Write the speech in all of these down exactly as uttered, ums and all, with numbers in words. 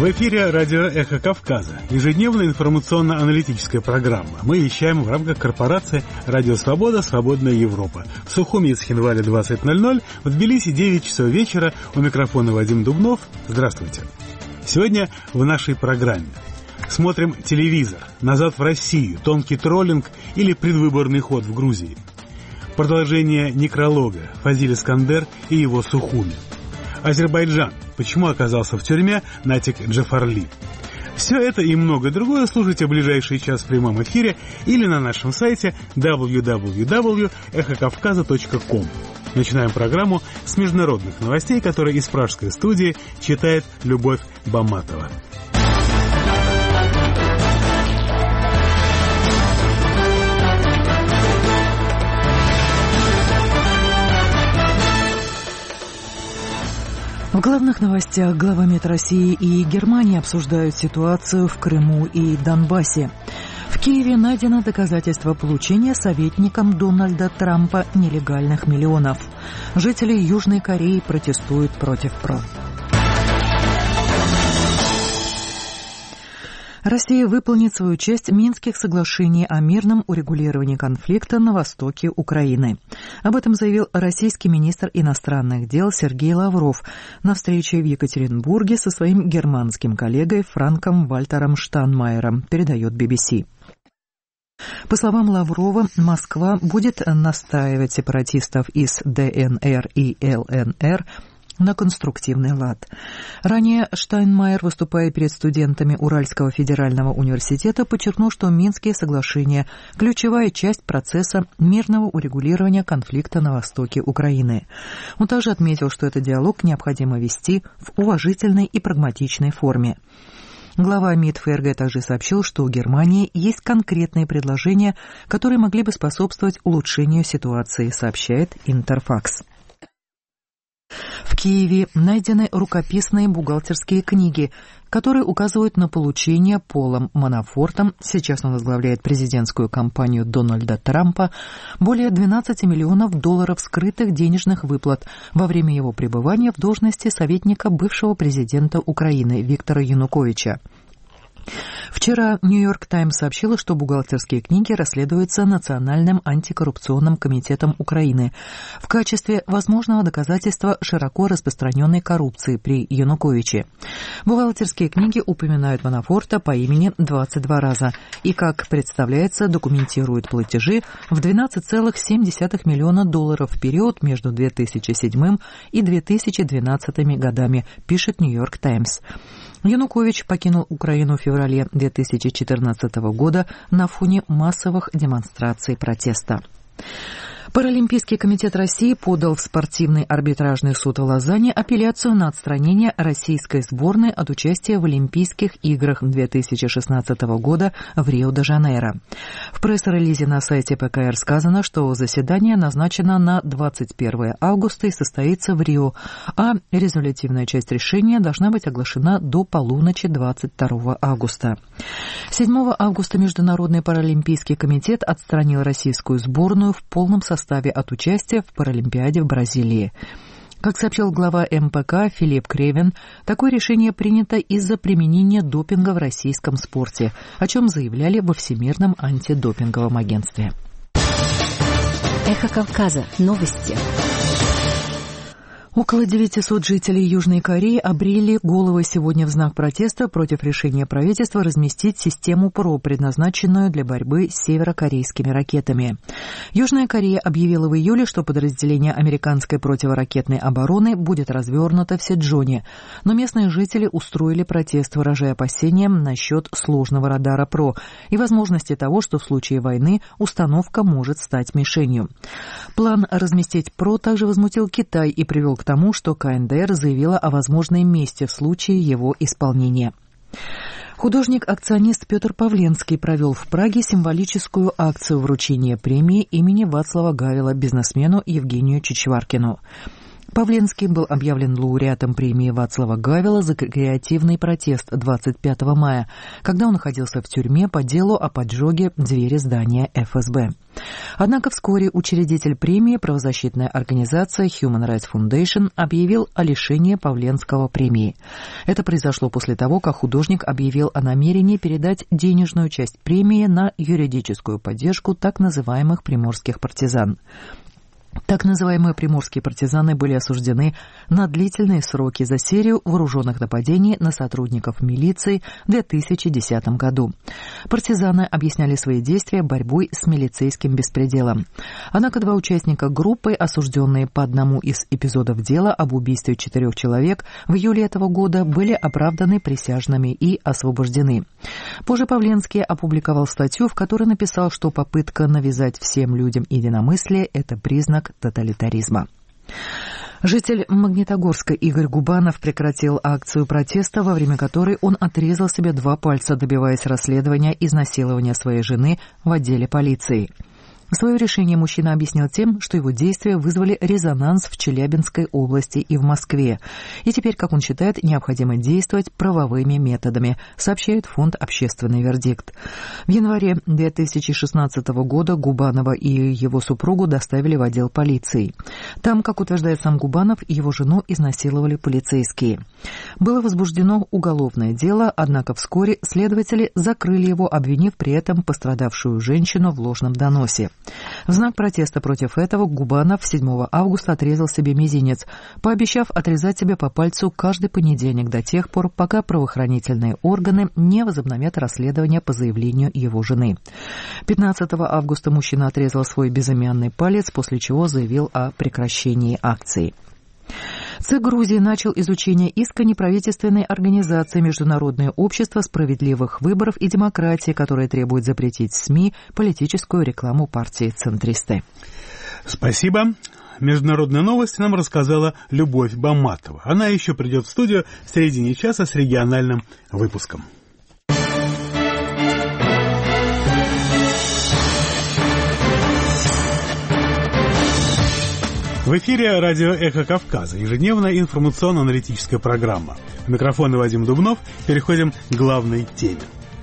В эфире радио «Эхо Кавказа», ежедневная информационно-аналитическая программа. Мы вещаем в рамках корпорации «Радио Свобода. Свободная Европа». В Сухуми, Цхинвале двадцать ноль ноль, в Тбилиси девять часов вечера. У микрофона Вадим Дубнов. Здравствуйте. Сегодня в нашей программе смотрим телевизор, назад в Россию, тонкий троллинг или предвыборный ход в Грузии. Продолжение некролога Фазиль Искандер и его Сухуми. Азербайджан. Почему оказался в тюрьме Натик Джафарли? Все это и многое другое слушайте в ближайший час в прямом эфире или на нашем сайте дабл ю дабл ю дабл ю точка эхо кавказа точка ком. Начинаем программу с международных новостей, которые из пражской студии читает Любовь Баматова. В главных новостях глава МИД России и Германии обсуждают ситуацию в Крыму и Донбассе. В Киеве найдено доказательство получения советником Дональда Трампа нелегальных миллионов. Жители Южной Кореи протестуют против ПРО. Россия выполнит свою часть Минских соглашений о мирном урегулировании конфликта на востоке Украины. Об этом заявил российский министр иностранных дел Сергей Лавров на встрече в Екатеринбурге со своим германским коллегой Франком Вальтером Штайнмайером, передает би би си. По словам Лаврова, Москва будет настаивать сепаратистов из дэ эн эр и эл эн эр на конструктивный лад. Ранее Штайнмайер, выступая перед студентами Уральского федерального университета, подчеркнул, что Минские соглашения – ключевая часть процесса мирного урегулирования конфликта на востоке Украины. Он также отметил, что этот диалог необходимо вести в уважительной и прагматичной форме. Глава МИД ФРГ также сообщил, что у Германии есть конкретные предложения, которые могли бы способствовать улучшению ситуации, сообщает Интерфакс. В Киеве найдены рукописные бухгалтерские книги, которые указывают на получение Полом Манафортом, сейчас он возглавляет президентскую кампанию Дональда Трампа, более двенадцать миллионов долларов скрытых денежных выплат во время его пребывания в должности советника бывшего президента Украины Виктора Януковича. Вчера «Нью-Йорк Таймс» сообщила, что бухгалтерские книги расследуются Национальным антикоррупционным комитетом Украины в качестве возможного доказательства широко распространенной коррупции при Януковиче. Бухгалтерские книги упоминают Манафорта по имени двадцать два раза и, как представляется, документируют платежи в двенадцать целых семь десятых миллиона долларов в период между две тысячи седьмым и две тысячи двенадцатыми годами, пишет «Нью-Йорк Таймс». Янукович покинул Украину в феврале две тысячи четырнадцатого года на фоне массовых демонстраций протеста. Паралимпийский комитет России подал в спортивный арбитражный суд в Лозанне апелляцию на отстранение российской сборной от участия в Олимпийских играх две тысячи шестнадцатого года в Рио-де-Жанейро. В пресс-релизе на сайте пэ ка эр сказано, что заседание назначено на двадцать первое августа и состоится в Рио, а резолютивная часть решения должна быть оглашена до полуночи двадцать второго августа. седьмого августа Международный паралимпийский комитет отстранил российскую сборную в полном составе от участия в Паралимпиаде в Бразилии. Как сообщил глава эм пэ ка Филипп Кревен, такое решение принято из-за применения допинга в российском спорте, о чем заявляли во Всемирном антидопинговом агентстве. Эхо Кавказа. Новости. Около девятисот жителей Южной Кореи обрели головы сегодня в знак протеста против решения правительства разместить систему ПРО, предназначенную для борьбы с северокорейскими ракетами. Южная Корея объявила в июле, что подразделение американской противоракетной обороны будет развернуто в Сечжоне, но местные жители устроили протест, выражая опасения насчет сложного радара ПРО и возможности того, что в случае войны установка может стать мишенью. План разместить ПРО также возмутил Китай и привел к тому, что ка эн дэ эр заявила о возможной мести в случае его исполнения. Художник-акционист Петр Павленский провел в Праге символическую акцию вручения премии имени Вацлава Гавела бизнесмену Евгению Чичваркину. Павленский был объявлен лауреатом премии Вацлава Гавела за креативный протест двадцать пятого мая, когда он находился в тюрьме по делу о поджоге двери здания эф эс бэ. Однако вскоре учредитель премии, правозащитная организация Human Rights Foundation, объявил о лишении Павленского премии. Это произошло после того, как художник объявил о намерении передать денежную часть премии на юридическую поддержку так называемых приморских партизан. Так называемые приморские партизаны были осуждены на длительные сроки за серию вооруженных нападений на сотрудников милиции в две тысячи десятом году. Партизаны объясняли свои действия борьбой с милицейским беспределом. Однако два участника группы, осужденные по одному из эпизодов дела об убийстве четырех человек, в июле этого года были оправданы присяжными и освобождены. Позже Павленский опубликовал статью, в которой написал, что попытка навязать всем людям единомыслие – это признак тоталитаризма. Житель Магнитогорска Игорь Губанов прекратил акцию протеста, во время которой он отрезал себе два пальца, добиваясь расследования изнасилования своей жены в отделе полиции. Свое решение мужчина объяснил тем, что его действия вызвали резонанс в Челябинской области и в Москве. И теперь, как он считает, необходимо действовать правовыми методами, сообщает фонд «Общественный вердикт». В январе две тысячи шестнадцатого года Губанова и его супругу доставили в отдел полиции. Там, как утверждает сам Губанов, его жену изнасиловали полицейские. Было возбуждено уголовное дело, однако вскоре следователи закрыли его, обвинив при этом пострадавшую женщину в ложном доносе. В знак протеста против этого Губанов седьмого августа отрезал себе мизинец, пообещав отрезать себе по пальцу каждый понедельник до тех пор, пока правоохранительные органы не возобновят расследование по заявлению его жены. пятнадцатого августа мужчина отрезал свой безымянный палец, после чего заявил о прекращении акции. ЦИК Грузии начал изучение иска неправительственной организации «Международное общество справедливых выборов и демократии», которое требует запретить в СМИ политическую рекламу партии «Центристы». Спасибо. Международные новости нам рассказала Любовь Баматова. Она еще придет в студию в середине часа с региональным выпуском. В эфире радио «Эхо Кавказа», ежедневная информационно-аналитическая программа. Микрофон Вадим Дубнов. Переходим к главной теме.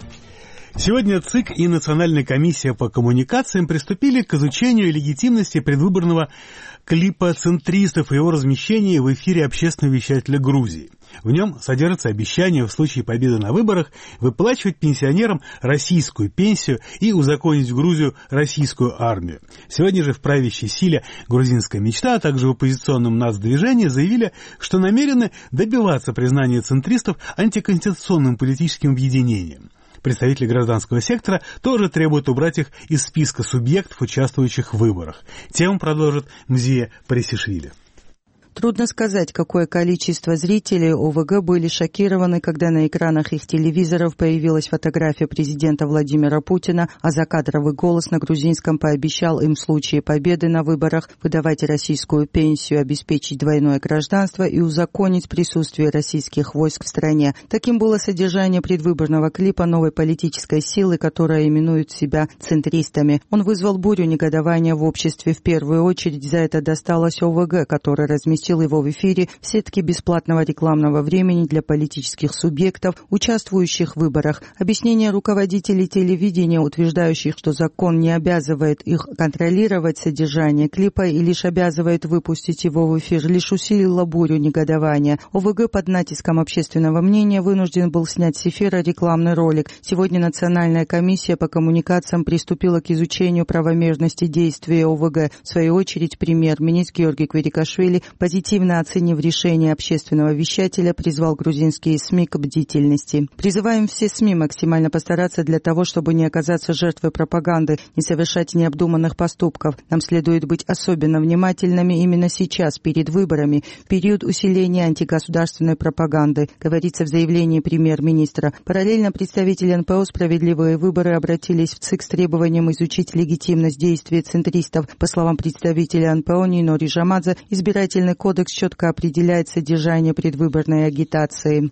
Сегодня ЦИК и Национальная комиссия по коммуникациям приступили к изучению легитимности предвыборного клипа центристов и его размещения в эфире общественного вещателя Грузии. В нем содержится обещание в случае победы на выборах выплачивать пенсионерам российскую пенсию и узаконить в Грузию российскую армию. Сегодня же в правящей силе «Грузинская мечта», а также в оппозиционном нацдвижении заявили, что намерены добиваться признания центристов антиконституционным политическим объединением. Представители гражданского сектора тоже требуют убрать их из списка субъектов, участвующих в выборах. Тему продолжит Мзия Парисишвили. Трудно сказать, какое количество зрителей ОВГ были шокированы, когда на экранах их телевизоров появилась фотография президента Владимира Путина, а закадровый голос на грузинском пообещал им в случае победы на выборах выдавать российскую пенсию, обеспечить двойное гражданство и узаконить присутствие российских войск в стране. Таким было содержание предвыборного клипа новой политической силы, которая именует себя центристами. Он вызвал бурю негодования в обществе. В первую очередь за это досталось ОВГ, который разместил его в эфире в сетке бесплатного рекламного времени для политических субъектов, участвующих в выборах. Объяснение руководителей телевидения, утверждающих, что закон не обязывает их контролировать содержание клипа и лишь обязывает выпустить его в эфир, лишь усилило бурю негодования. ОВГ под натиском общественного мнения вынужден был снять с эфира рекламный ролик. Сегодня Национальная комиссия по коммуникациям приступила к изучению правомерности действия ОВГ. В свою очередь, премьер-министр Георгий Квирикашвили, позитивно оценив решение общественного вещателя, призвал грузинские СМИ к бдительности. Призываем все СМИ максимально постараться для того, чтобы не оказаться жертвой пропаганды, не совершать необдуманных поступков. Нам следует быть особенно внимательными именно сейчас, перед выборами, в период усиления антигосударственной пропаганды, говорится в заявлении премьер-министра. Параллельно представители эн пэ о «Справедливые выборы» обратились в ЦИК с требованием изучить легитимность действий центристов. По словам представителя эн пэ о Нино Рижамадзе, избирательный кодекс четко определяет содержание предвыборной агитации.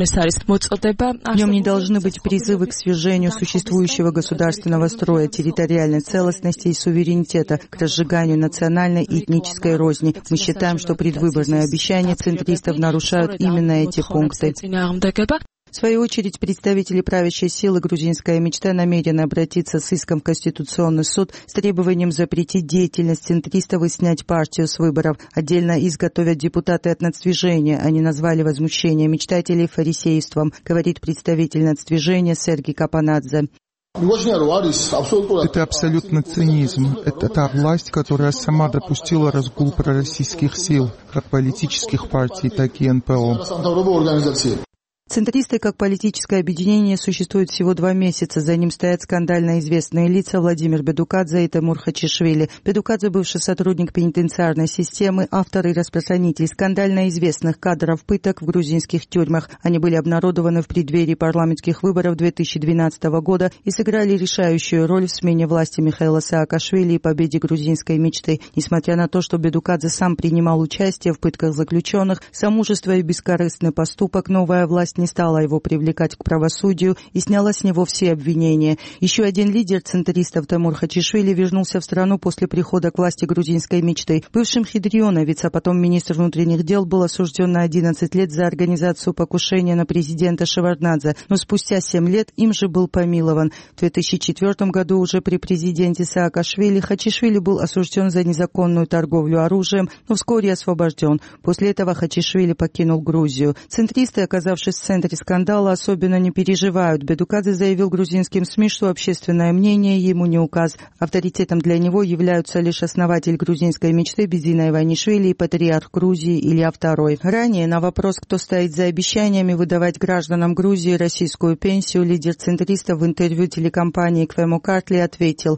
В нем не должны быть призывы к свержению существующего государственного строя, территориальной целостности и суверенитета, к разжиганию национальной и этнической розни. Мы считаем, что предвыборные обещания центристов нарушают именно эти пункты. В свою очередь, представители правящей силы «Грузинская мечта» намерены обратиться с иском в Конституционный суд с требованием запретить деятельность центристов и снять партию с выборов. Отдельно иск готовят депутаты от нацдвижения. Они назвали возмущение мечтателей фарисейством, говорит представитель нацдвижения Сергей Капанадзе. Это абсолютно цинизм. Это та власть, которая сама допустила разгул пророссийских сил, как политических партий, так и эн пэ о. Центристы как политическое объединение существуют всего два месяца. За ним стоят скандально известные лица Владимир Бедукадзе и Тимур Хачишвили. Бедукадзе, бывший сотрудник пенитенциарной системы, автор и распространитель скандально известных кадров пыток в грузинских тюрьмах. Они были обнародованы в преддверии парламентских выборов две тысячи двенадцатого года и сыграли решающую роль в смене власти Михаила Саакашвили и победе грузинской мечты. Несмотря на то, что Бедукадзе сам принимал участие в пытках заключенных, за мужество и бескорыстный поступок новая власть не стала его привлекать к правосудию и сняла с него все обвинения. Еще один лидер центристов Тимур Хачишвили вернулся в страну после прихода к власти грузинской мечты. Бывший мхидрионовец, а потом министр внутренних дел, был осужден на одиннадцать лет за организацию покушения на президента Шеварднадзе, но спустя семь лет им же был помилован. В две тысячи четвёртом году уже при президенте Саакашвили Хачишвили был осужден за незаконную торговлю оружием, но вскоре освобожден. После этого Хачишвили покинул Грузию. Центристы, оказавшись в центре скандала, особенно не переживают. Бедукадзе заявил грузинским СМИ, что общественное мнение ему не указ. Авторитетом для него являются лишь основатель грузинской мечты Бизина Иванишвили и патриарх Грузии Илья второй. Ранее на вопрос, кто стоит за обещаниями выдавать гражданам Грузии российскую пенсию, лидер центристов в интервью телекомпании Квемо Картли ответил: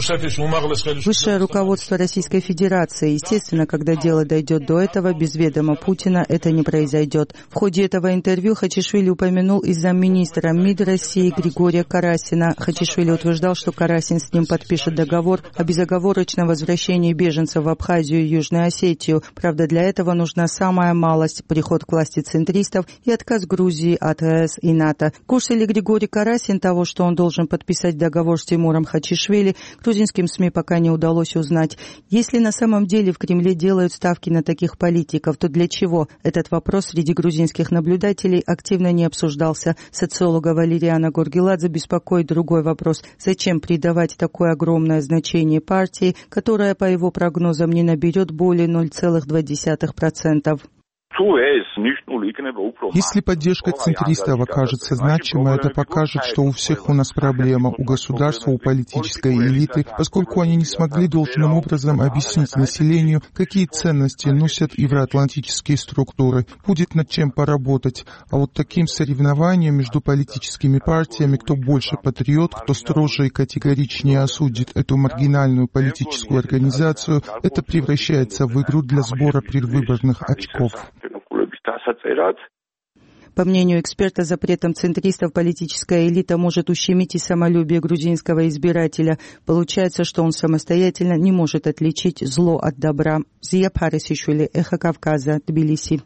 высшее руководство Российской Федерации. Естественно, когда дело дойдет до этого, без ведома Путина это не произойдет. В ходе этого интервью Хачишвили упомянул и замминистра МИД России Григория Карасина. Хачишвили утверждал, что Карасин с ним подпишет договор о безоговорочном возвращении беженцев в Абхазию и Южную Осетию. Правда, для этого нужна самая малость – приход к власти центристов и отказ Грузии от э эс и НАТО. В курсе ли Григорий Карасин того, что он должен подписать договор с Тимуром Хачишвили, грузинским СМИ пока не удалось узнать. Если на самом деле в Кремле делают ставки на таких политиков, то для чего? Этот вопрос среди грузинских наблюдателей активно не обсуждался. Социолога Валериана Горгеладзе беспокоит другой вопрос. Зачем придавать такое огромное значение партии, которая, по его прогнозам, не наберет более ноль целых две десятых процента? Если поддержка центристов окажется значимой, это покажет, что у всех у нас проблема, у государства, у политической элиты, поскольку они не смогли должным образом объяснить населению, какие ценности носят евроатлантические структуры. Будет над чем поработать. А вот таким соревнованием между политическими партиями, кто больше патриот, кто строже и категоричнее осудит эту маргинальную политическую организацию, это превращается в игру для сбора предвыборных очков. По мнению эксперта, запретом центристов политическая элита может ущемить и самолюбие грузинского избирателя. Получается, что он самостоятельно не может отличить зло от добра. Зия Парисишвили, Эхо Кавказа, Тбилиси.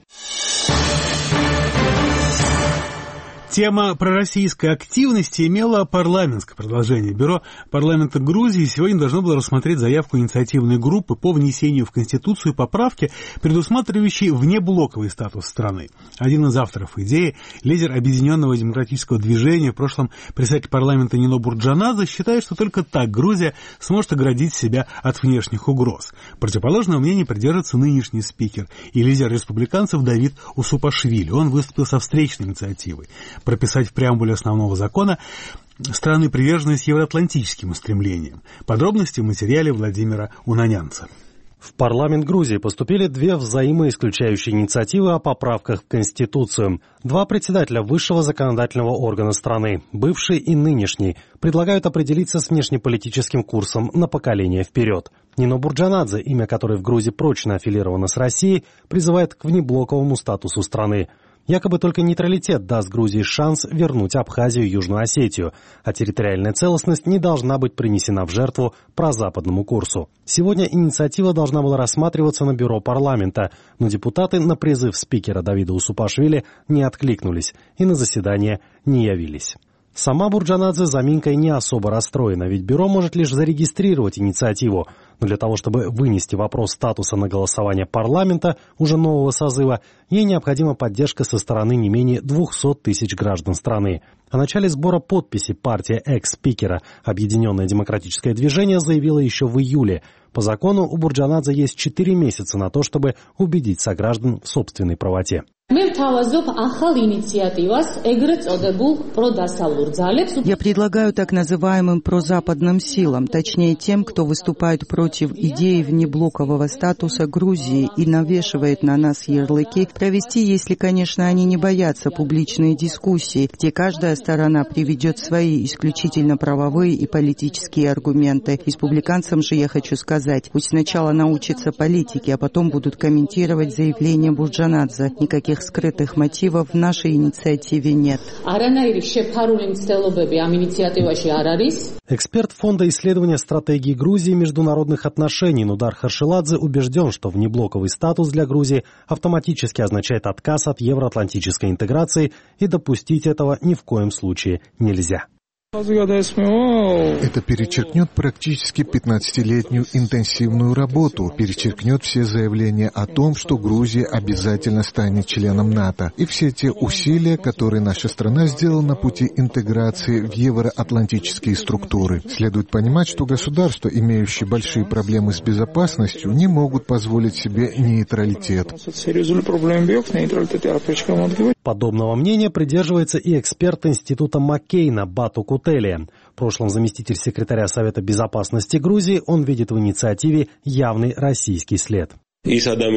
Тема пророссийской активности имела парламентское продолжение. Бюро парламента Грузии сегодня должно было рассмотреть заявку инициативной группы по внесению в Конституцию поправки, предусматривающей внеблоковый статус страны. Один из авторов идеи, лидер Объединенного демократического движения, в прошлом председатель парламента Нино Бурджанадзе, считает, что только так Грузия сможет оградить себя от внешних угроз. Противоположного мнения придерживается нынешний спикер и лидер республиканцев Давид Усупашвили. Он выступил со встречной инициативой прописать в преамбуле основного закона страны приверженность евроатлантическим устремлениям. Подробности в материале Владимира Унанянца. В парламент Грузии поступили две взаимоисключающие инициативы о поправках в Конституцию. Два председателя высшего законодательного органа страны, бывший и нынешний, предлагают определиться с внешнеполитическим курсом на поколение вперед. Нино Бурджанадзе, имя которой в Грузии прочно аффилировано с Россией, призывает к внеблоковому статусу страны. Якобы только нейтралитет даст Грузии шанс вернуть Абхазию и Южную Осетию, а территориальная целостность не должна быть принесена в жертву прозападному курсу. Сегодня инициатива должна была рассматриваться на бюро парламента, но депутаты на призыв спикера Давида Усупашвили не откликнулись и на заседание не явились. Сама Бурджанадзе заминкой не особо расстроена, ведь бюро может лишь зарегистрировать инициативу. Но для того, чтобы вынести вопрос статуса на голосование парламента уже нового созыва, ей необходима поддержка со стороны не менее двухсот тысяч граждан страны. О начале сбора подписей партия экс-спикера «Объединенное демократическое движение» заявила еще в июле. По закону у Бурджанадзе есть четыре месяца на то, чтобы убедить сограждан в собственной правоте. Я предлагаю так называемым прозападным силам, точнее тем, кто выступает против идеи внеблокового статуса Грузии и навешивает на нас ярлыки, провести, если, конечно, они не боятся, публичные дискуссии, где каждая сторона приведет свои исключительно правовые и политические аргументы. Республиканцам же я хочу сказать, пусть сначала научатся политике, а потом будут комментировать заявление Бурджанадзе. Никаких скрытых мотивов в нашей инициативе нет. Эксперт Фонда исследования стратегии Грузии и международных отношений Нудар Харшеладзе убежден, что внеблоковый статус для Грузии автоматически означает отказ от евроатлантической интеграции, и допустить этого ни в коем случае нельзя. Это перечеркнет практически пятнадцатилетнюю интенсивную работу, перечеркнет все заявления о том, что Грузия обязательно станет членом НАТО, и все те усилия, которые наша страна сделала на пути интеграции в евроатлантические структуры. Следует понимать, что государства, имеющие большие проблемы с безопасностью, не могут позволить себе нейтралитет. Подобного мнения придерживается и эксперт Института Маккейна Бату Кутелия. В прошлом заместитель секретаря Совета безопасности Грузии, он видит в инициативе явный российский след. Те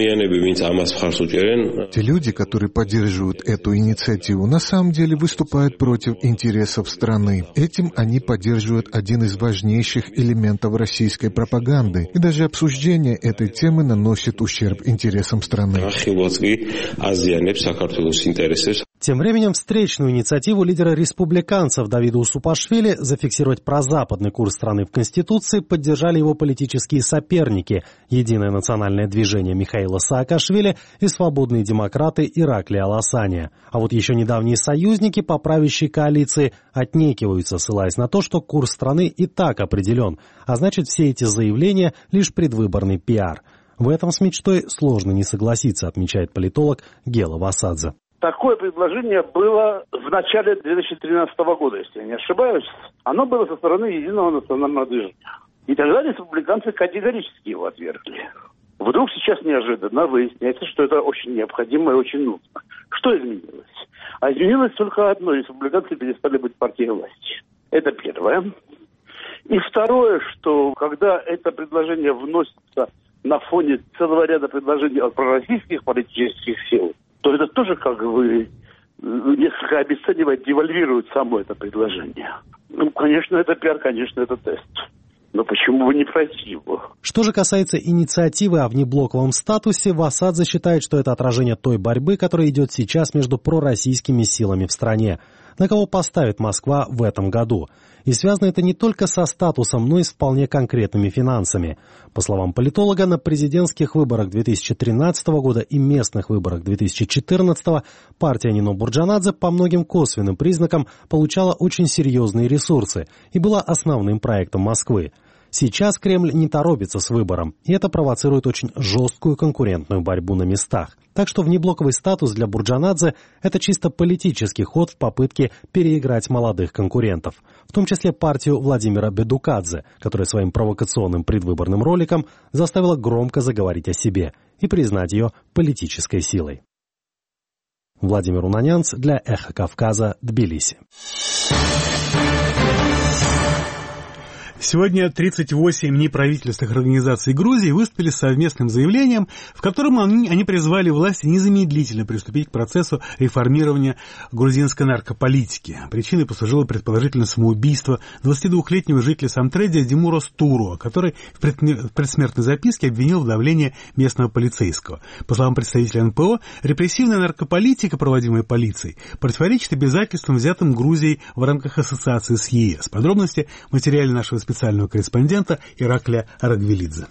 люди, которые поддерживают эту инициативу, на самом деле выступают против интересов страны. Этим они поддерживают один из важнейших элементов российской пропаганды. И даже обсуждение этой темы наносит ущерб интересам страны. Тем временем встречную инициативу лидера республиканцев Давида Усупашвили зафиксировать прозападный курс страны в Конституции поддержали его политические соперники – Единое национальное движение Михаила Саакашвили и свободные демократы Иракли Аласания. А вот еще недавние союзники по правящей коалиции отнекиваются, ссылаясь на то, что курс страны и так определен, а значит все эти заявления – лишь предвыборный пиар. В этом с мечтой сложно не согласиться, отмечает политолог Гела Васадзе. Такое предложение было в начале две тысячи тринадцатого года, если я не ошибаюсь. Оно было со стороны Единого национального движения. И тогда республиканцы категорически его отвергли. Вдруг сейчас неожиданно выясняется, что это очень необходимо и очень нужно. Что изменилось? А изменилось только одно. Республиканцы перестали быть партией власти. Это первое. И второе, что когда это предложение вносится на фоне целого ряда предложений от пророссийских политических сил, то это тоже как бы несколько обесценивает, девальвирует само это предложение. Ну, конечно, это пиар, конечно, это тест. Но почему бы не пройти его? Что же касается инициативы о внеблоковом статусе, Васадзе считает, что это отражение той борьбы, которая идет сейчас между пророссийскими силами в стране. На кого поставит Москва в этом году? И связано это не только со статусом, но и с вполне конкретными финансами. По словам политолога, на президентских выборах две тысячи тринадцатого года и местных выборах две тысячи четырнадцатого партия Нино Бурджанадзе по многим косвенным признакам получала очень серьезные ресурсы и была основным проектом Москвы. Сейчас Кремль не торопится с выбором, и это провоцирует очень жесткую конкурентную борьбу на местах. Так что внеблоковый статус для Бурджанадзе – это чисто политический ход в попытке переиграть молодых конкурентов, в том числе партию Владимира Бедукадзе, которая своим провокационным предвыборным роликом заставила громко заговорить о себе и признать ее политической силой. Владимир Унанянц для «Эхо Кавказа», Тбилиси. Сегодня тридцать восемь неправительственных организаций Грузии выступили с совместным заявлением, в котором они, они призвали власти незамедлительно приступить к процессу реформирования грузинской наркополитики. Причиной послужило предположительно самоубийство двадцатидвухлетнего жителя Самтредия Димура Стуру, который в предсмертной записке обвинил в давлении местного полицейского. По словам представителя эн пэ о, репрессивная наркополитика, проводимая полицией, противоречит обязательствам, взятым Грузией в рамках ассоциации с е эс. Подробности в материале нашего специального корреспондента Иракля Арагвелидзе.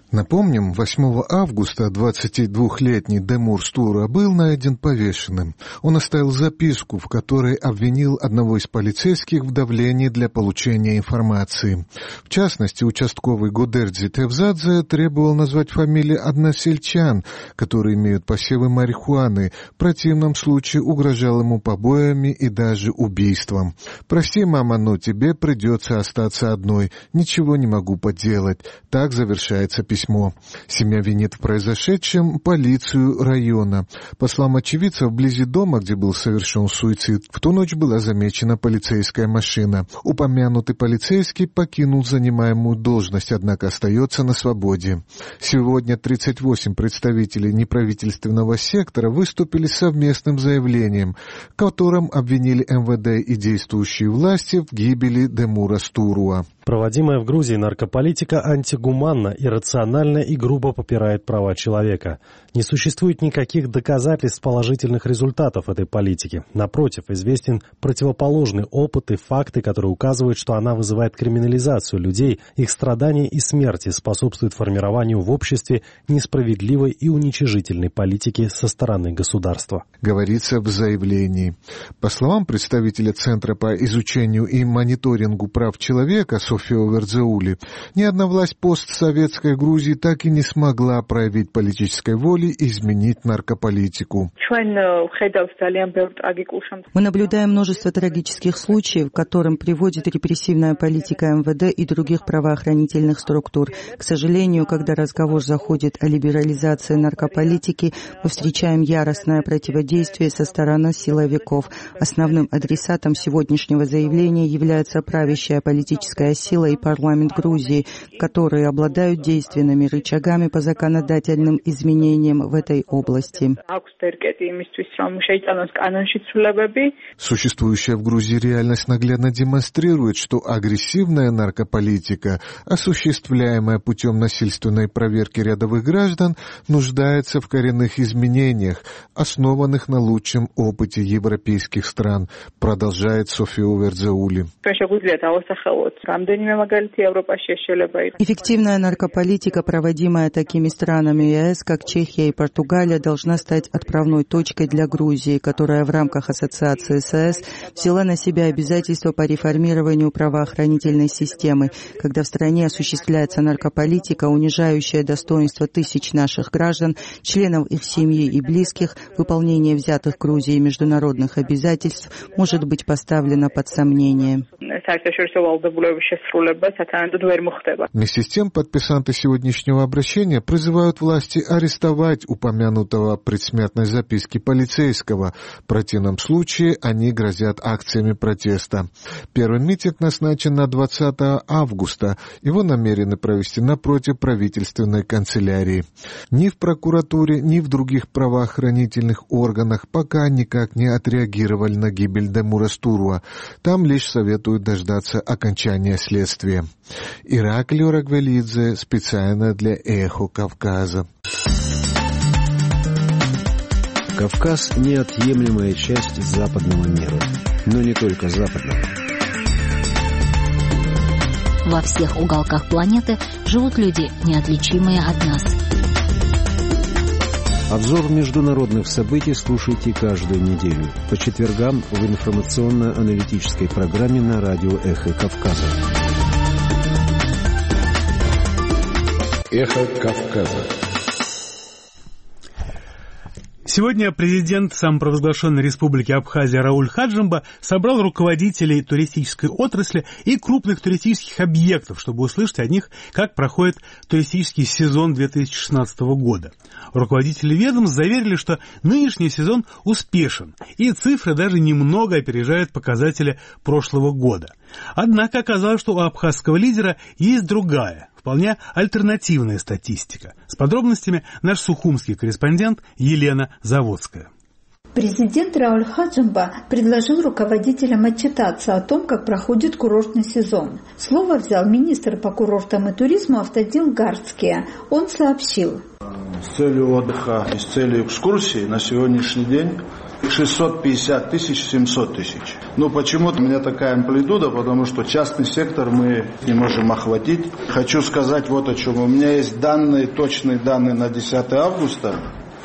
Напомним, восьмого августа двадцатидвухлетний Демур Стуруа был найден повешенным. Он оставил записку, в которой обвинил одного из полицейских в давлении для получения информации. В частности, участковый Гудердзи Тевзадзе требовал назвать фамилии односельчан, которые имеют посевы марихуаны. В противном случае угрожал ему побоями и даже убийством. «Прости, мама, но тебе придется остаться одной. Ничего не могу поделать». Так завершается письмо. Семья винит в произошедшем полицию района. По словам очевидцев, вблизи дома, где был совершен суицид, в ту ночь была замечена полицейская машина. Упомянутый полицейский покинул занимаемую должность, однако остается на свободе. Сегодня тридцать восемь представителей неправительственного сектора выступили с совместным заявлением, в котором обвинили эм вэ дэ и действующие власти в гибели Демура Стуруа. Проводимая в Грузии наркополитика антигуманна, иррациональна и грубо попирает права человека. Не существует никаких доказательств положительных результатов этой политики. Напротив, известен противоположный опыт и факты, которые указывают, что она вызывает криминализацию людей, их страданий и смерти, способствует формированию в обществе несправедливой и уничижительной политики со стороны государства. Говорится в заявлении. По словам представителя Центра по изучению и мониторингу прав человека Софио Вердзеули, ни одна власть постсоветской Грузии так и не смогла проявить политической воли и изменить наркополитику. Мы наблюдаем множество трагических случаев, к которым приводит репрессивная политика эм вэ дэ и других правоохранительных структур. К сожалению, когда разговор заходит о либерализации наркополитики, мы встречаем яростное противодействие со стороны силовиков. Основным адресатом сегодняшнего заявления является правящая политическая сила и парламент Грузии, которые обладают действенными рычагами по законодательным изменениям в этой области. Существующая в Грузии реальность наглядно демонстрирует, что агрессивная наркополитика, осуществляемая путем насильственной проверки рядовых граждан, нуждается в коренных изменениях, основанных на лучшем опыте европейских стран, продолжает Софио Вердзеули. Эффективная наркополитика, проводимая такими странами ЕС, как Чехия и Португалия, должна стать отправной точкой для Грузии, которая в рамках ассоциации с ЕС взяла на себя обязательства по реформированию правоохранительной системы, когда в стране осуществляется наркополитика, унижающая достоинство тысяч наших граждан, членов их семьи и близких, выполнение взятых Грузией международных обязательств может быть поставлено под сомнение. Вместе с тем, подписанты сегодняшнего обращения призывают власти арестовать упомянутого предсмертной записки полицейского. В противном случае они грозят акциями протеста. Первый митинг назначен на двадцатого августа. Его намерены провести напротив правительственной канцелярии. Ни в прокуратуре, ни в других правоохранительных органах пока никак не отреагировали на гибель Демура Стуруа. Там лишь советуют дождаться окончания следствия. Ираклий Орагвелидзе специально для «Эхо Кавказа». Кавказ – неотъемлемая часть западного мира, но не только западного. Во всех уголках планеты живут люди, неотличимые от нас. Обзор международных событий слушайте каждую неделю по четвергам в информационно-аналитической программе на радио «Эхо Кавказа». «Эхо Кавказа». Сегодня президент самопровозглашенной республики Абхазия Рауль Хаджимба собрал руководителей туристической отрасли и крупных туристических объектов, чтобы услышать о них, как проходит туристический сезон две тысячи шестнадцатого года. Руководители ведомств заверили, что нынешний сезон успешен, и цифры даже немного опережают показатели прошлого года. Однако оказалось, что у абхазского лидера есть другая, вполне альтернативная статистика. С подробностями наш сухумский корреспондент Елена Заводская. Президент Рауль Хаджимба предложил руководителям отчитаться о том, как проходит курортный сезон. Слово взял министр по курортам и туризму Автодил Гарцкий. Он сообщил: с целью отдыха и с целью экскурсии на сегодняшний день шестьсот пятьдесят тысяч, семьсот тысяч. Ну, почему-то у меня такая амплитуда, потому что частный сектор мы не можем охватить. Хочу сказать вот о чем. У меня есть данные, точные данные на десятое августа.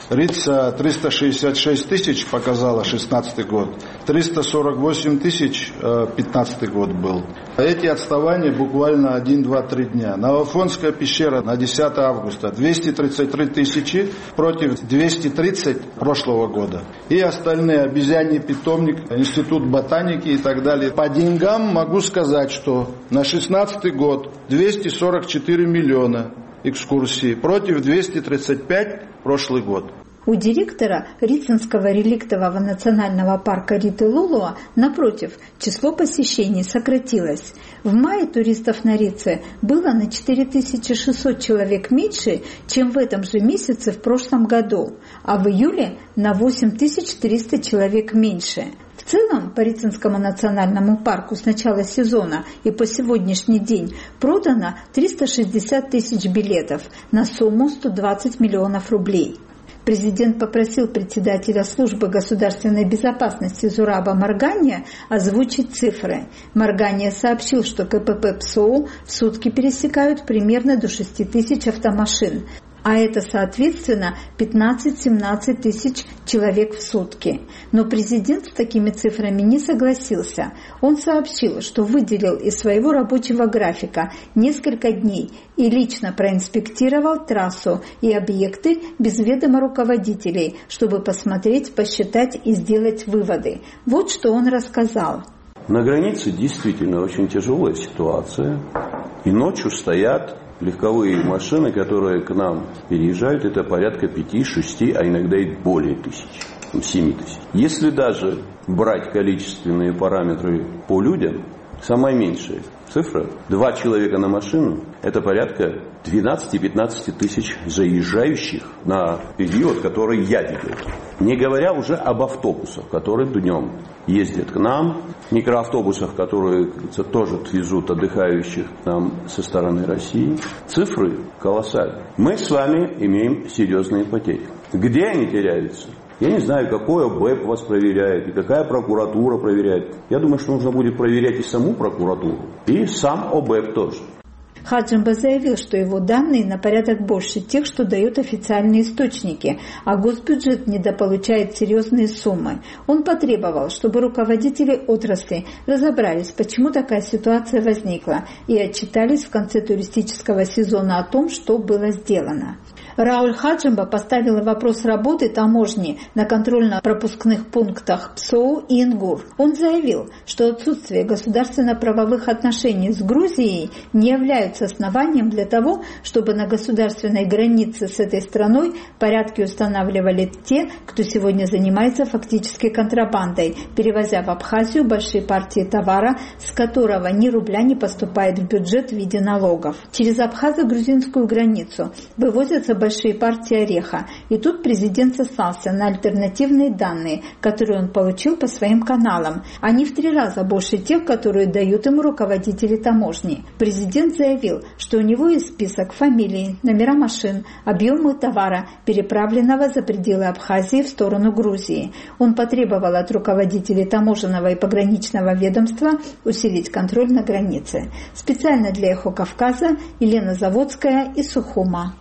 РИЦа триста шестьдесят шесть тысяч показала шестнадцатый год, триста сорок восемь тысяч пятнадцатый год был. Эти отставания буквально один, два, три дня. Новофонская пещера на десятое августа двести тридцать три тысячи против двести тридцать прошлого года. И остальные, обезьяний питомник, институт ботаники и так далее. По деньгам могу сказать, что на шестнадцатый год двести сорок четыре миллиона экскурсий против двести тридцать пять прошлый год. У директора Рицинского реликтового национального парка Риты-Лулуа, напротив, число посещений сократилось. В мае туристов на Рице было на четыре тысячи шестьсот человек меньше, чем в этом же месяце в прошлом году, а в июле на восемь тысяч триста человек меньше. В целом, по Рицинскому национальному парку с начала сезона и по сегодняшний день продано триста шестьдесят тысяч билетов на сумму сто двадцать миллионов рублей. Президент попросил председателя службы государственной безопасности Зураба Маргания озвучить цифры. Маргания сообщил, что КПП ПСОУ в сутки пересекают примерно до шести тысяч автомашин, а это, соответственно, пятнадцать-семнадцать тысяч человек в сутки. Но президент с такими цифрами не согласился. Он сообщил, что выделил из своего рабочего графика несколько дней и лично проинспектировал трассу и объекты без ведома руководителей, чтобы посмотреть, посчитать и сделать выводы. Вот что он рассказал. На границе действительно очень тяжелая ситуация. И ночью стоят легковые машины, которые к нам переезжают, это порядка пяти-шести, а иногда и более тысяч, семи тысяч. Если даже брать количественные параметры по людям, самая меньшая цифра, два человека на машину, это порядка двенадцать-пятнадцать тысяч заезжающих на период, который я видел. Не говоря уже об автобусах, которые днем ездят к нам, микроавтобусах, которые тоже везут отдыхающих к нам со стороны России. Цифры колоссальные. Мы с вами имеем серьезные потери. Где они теряются? Я не знаю, какой ОБЭП вас проверяет и какая прокуратура проверяет. Я думаю, что нужно будет проверять и саму прокуратуру, и сам ОБЭП тоже. Хаджимба заявил, что его данные на порядок больше тех, что дают официальные источники, а госбюджет недополучает серьезные суммы. Он потребовал, чтобы руководители отрасли разобрались, почему такая ситуация возникла, и отчитались в конце туристического сезона о том, что было сделано. Рауль Хаджимба поставил вопрос работы таможни на контрольно-пропускных пунктах ПСОУ и Ингур. Он заявил, что отсутствие государственно-правовых отношений с Грузией не является основанием для того, чтобы на государственной границе с этой страной порядки устанавливали те, кто сегодня занимается фактически контрабандой, перевозя в Абхазию большие партии товара, с которого ни рубля не поступает в бюджет в виде налогов. Через абхазо-грузинскую границу вывозятся большие партии ореха, и тут президент сослался на альтернативные данные, которые он получил по своим каналам. Они в три раза больше тех, которые дают ему руководители таможни. Президент заявил, что у него есть список фамилий, номера машин, объемы товара, переправленного за пределы Абхазии в сторону Грузии. Он потребовал от руководителей таможенного и пограничного ведомства усилить контроль на границе. Специально для «Эхо Кавказа» Елена Заводская из Сухума.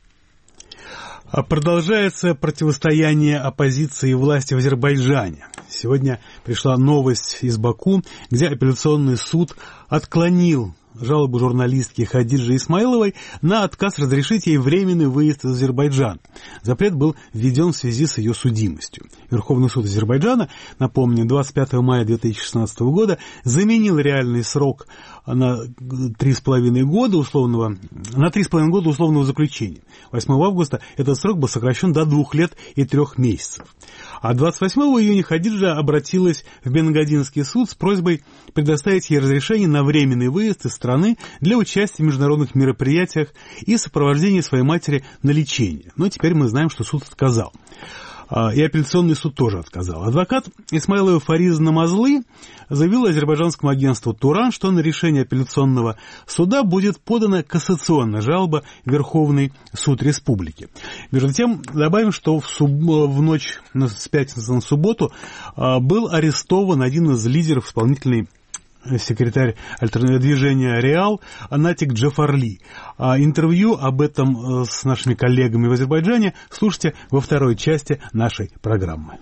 Продолжается противостояние оппозиции и власти в Азербайджане. Сегодня пришла новость из Баку, где апелляционный суд отклонил жалобу журналистки Хадиджи Исмаиловой на отказ разрешить ей временный выезд из Азербайджана. Запрет был введен в связи с ее судимостью. Верховный суд Азербайджана, напомню, двадцать пятого мая две тысячи шестнадцатого года заменил реальный срок на три с половиной года условного, на три с половиной года условного заключения. восьмого августа этот срок был сокращен до двух лет и трех месяцев. А двадцать восьмого июня Хадиджа обратилась в Бенгадинский суд с просьбой предоставить ей разрешение на временный выезд из страны для участия в международных мероприятиях и сопровождения своей матери на лечение. Но теперь мы знаем, что суд отказал. И апелляционный суд тоже отказал. Адвокат Исмаилова Фариза Намазлы заявил азербайджанскому агентству «Туран», что на решение апелляционного суда будет подана кассационная жалоба в Верховный суд республики. Между тем, добавим, что в, суб... в ночь с пятницы на субботу был арестован один из лидеров исполнительной секретарь альтернативного движения «Реал» Натик Джафарли. Интервью об этом с нашими коллегами в Азербайджане слушайте во второй части нашей программы.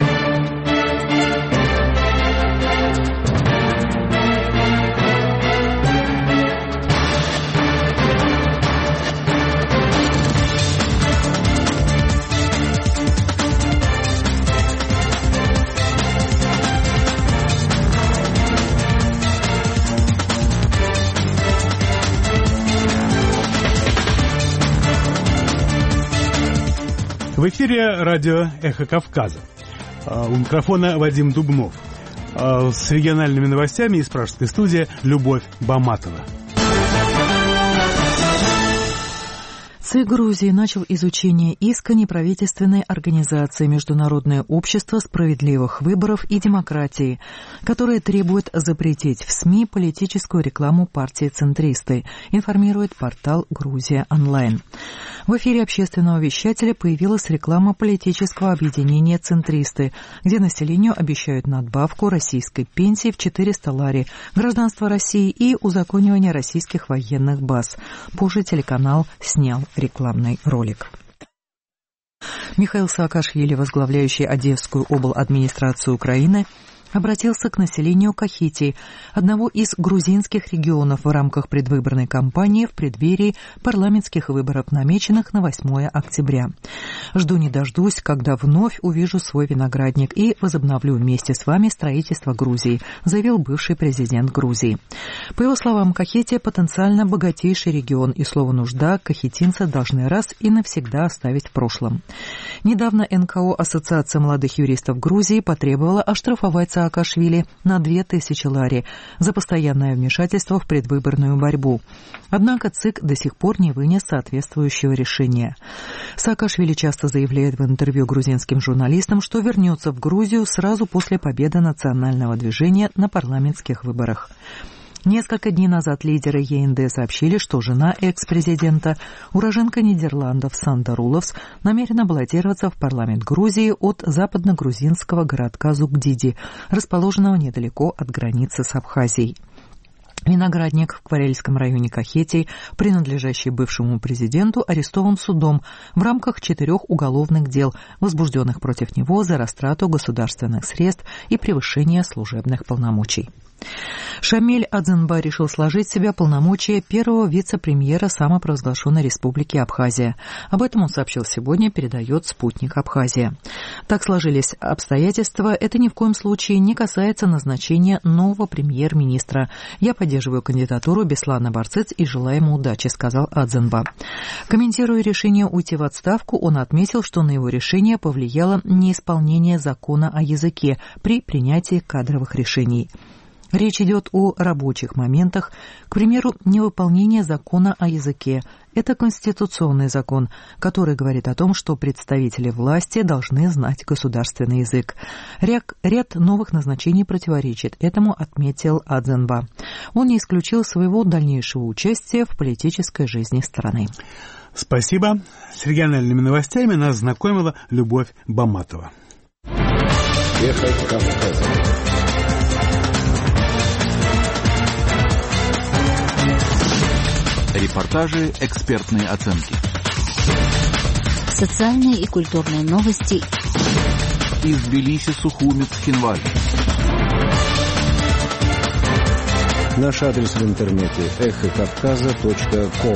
В эфире радио «Эхо Кавказа». У микрофона Вадим Дубнов. С региональными новостями из пражской студии Любовь Баматова. ЦИК Грузии начал изучение иска неправительственной организации «Международное общество справедливых выборов и демократии», которое требует запретить в СМИ политическую рекламу партии «Центристы», информирует портал «Грузия онлайн». В эфире общественного вещателя появилась реклама политического объединения «Центристы», где населению обещают надбавку российской пенсии в четыреста лари, гражданство России и узаконивание российских военных баз. Позже телеканал снял рекламный ролик. Михаил Саакашвили, возглавляющий Одесскую обладминистрацию Украины, обратился к населению Кахетии, одного из грузинских регионов, в рамках предвыборной кампании в преддверии парламентских выборов, намеченных на восьмое октября. «Жду не дождусь, когда вновь увижу свой виноградник и возобновлю вместе с вами строительство Грузии», заявил бывший президент Грузии. По его словам, Кахетия потенциально богатейший регион, и слово «нужда» кахетинцы должны раз и навсегда оставить в прошлом. Недавно эн ка о Ассоциация молодых юристов Грузии потребовала оштрафовать Саакашвили на две тысячи лари за постоянное вмешательство в предвыборную борьбу. Однако ЦИК до сих пор не вынес соответствующего решения. Саакашвили часто заявляет в интервью грузинским журналистам, что вернется в Грузию сразу после победы национального движения на парламентских выборах. Несколько дней назад лидеры е эн дэ сообщили, что жена экс-президента, уроженка Нидерландов Санда Руловс, намерена баллотироваться в парламент Грузии от западно-грузинского городка Зугдиди, расположенного недалеко от границы с Абхазией. Виноградник в Кварельском районе Кахетии, принадлежащий бывшему президенту, арестован судом в рамках четырех уголовных дел, возбужденных против него за растрату государственных средств и превышение служебных полномочий. Шамиль Адзенба решил сложить в себя полномочия первого вице-премьера самопровозглашенной республики Абхазия. Об этом он сообщил сегодня, передает «Спутник Абхазия». Так сложились обстоятельства. Это ни в коем случае не касается назначения нового премьер-министра. Я поддерживаю кандидатуру Беслана Барцыц и желаю ему удачи, сказал Адзенба. Комментируя решение уйти в отставку, он отметил, что на его решение повлияло неисполнение закона о языке при принятии кадровых решений. Речь идет о рабочих моментах, к примеру, невыполнение закона о языке. Это конституционный закон, который говорит о том, что представители власти должны знать государственный язык. Ряд, ряд новых назначений противоречит этому, отметил Адзенба. Он не исключил своего дальнейшего участия в политической жизни страны. Спасибо. С региональными новостями нас знакомила Любовь Баматова. Эхо Кавказа. Репортажи, экспертные оценки. Социальные и культурные новости. Из Тбилиси, Сухуми, Цхинваль. Наш адрес в интернете эхо кавказа точка ком.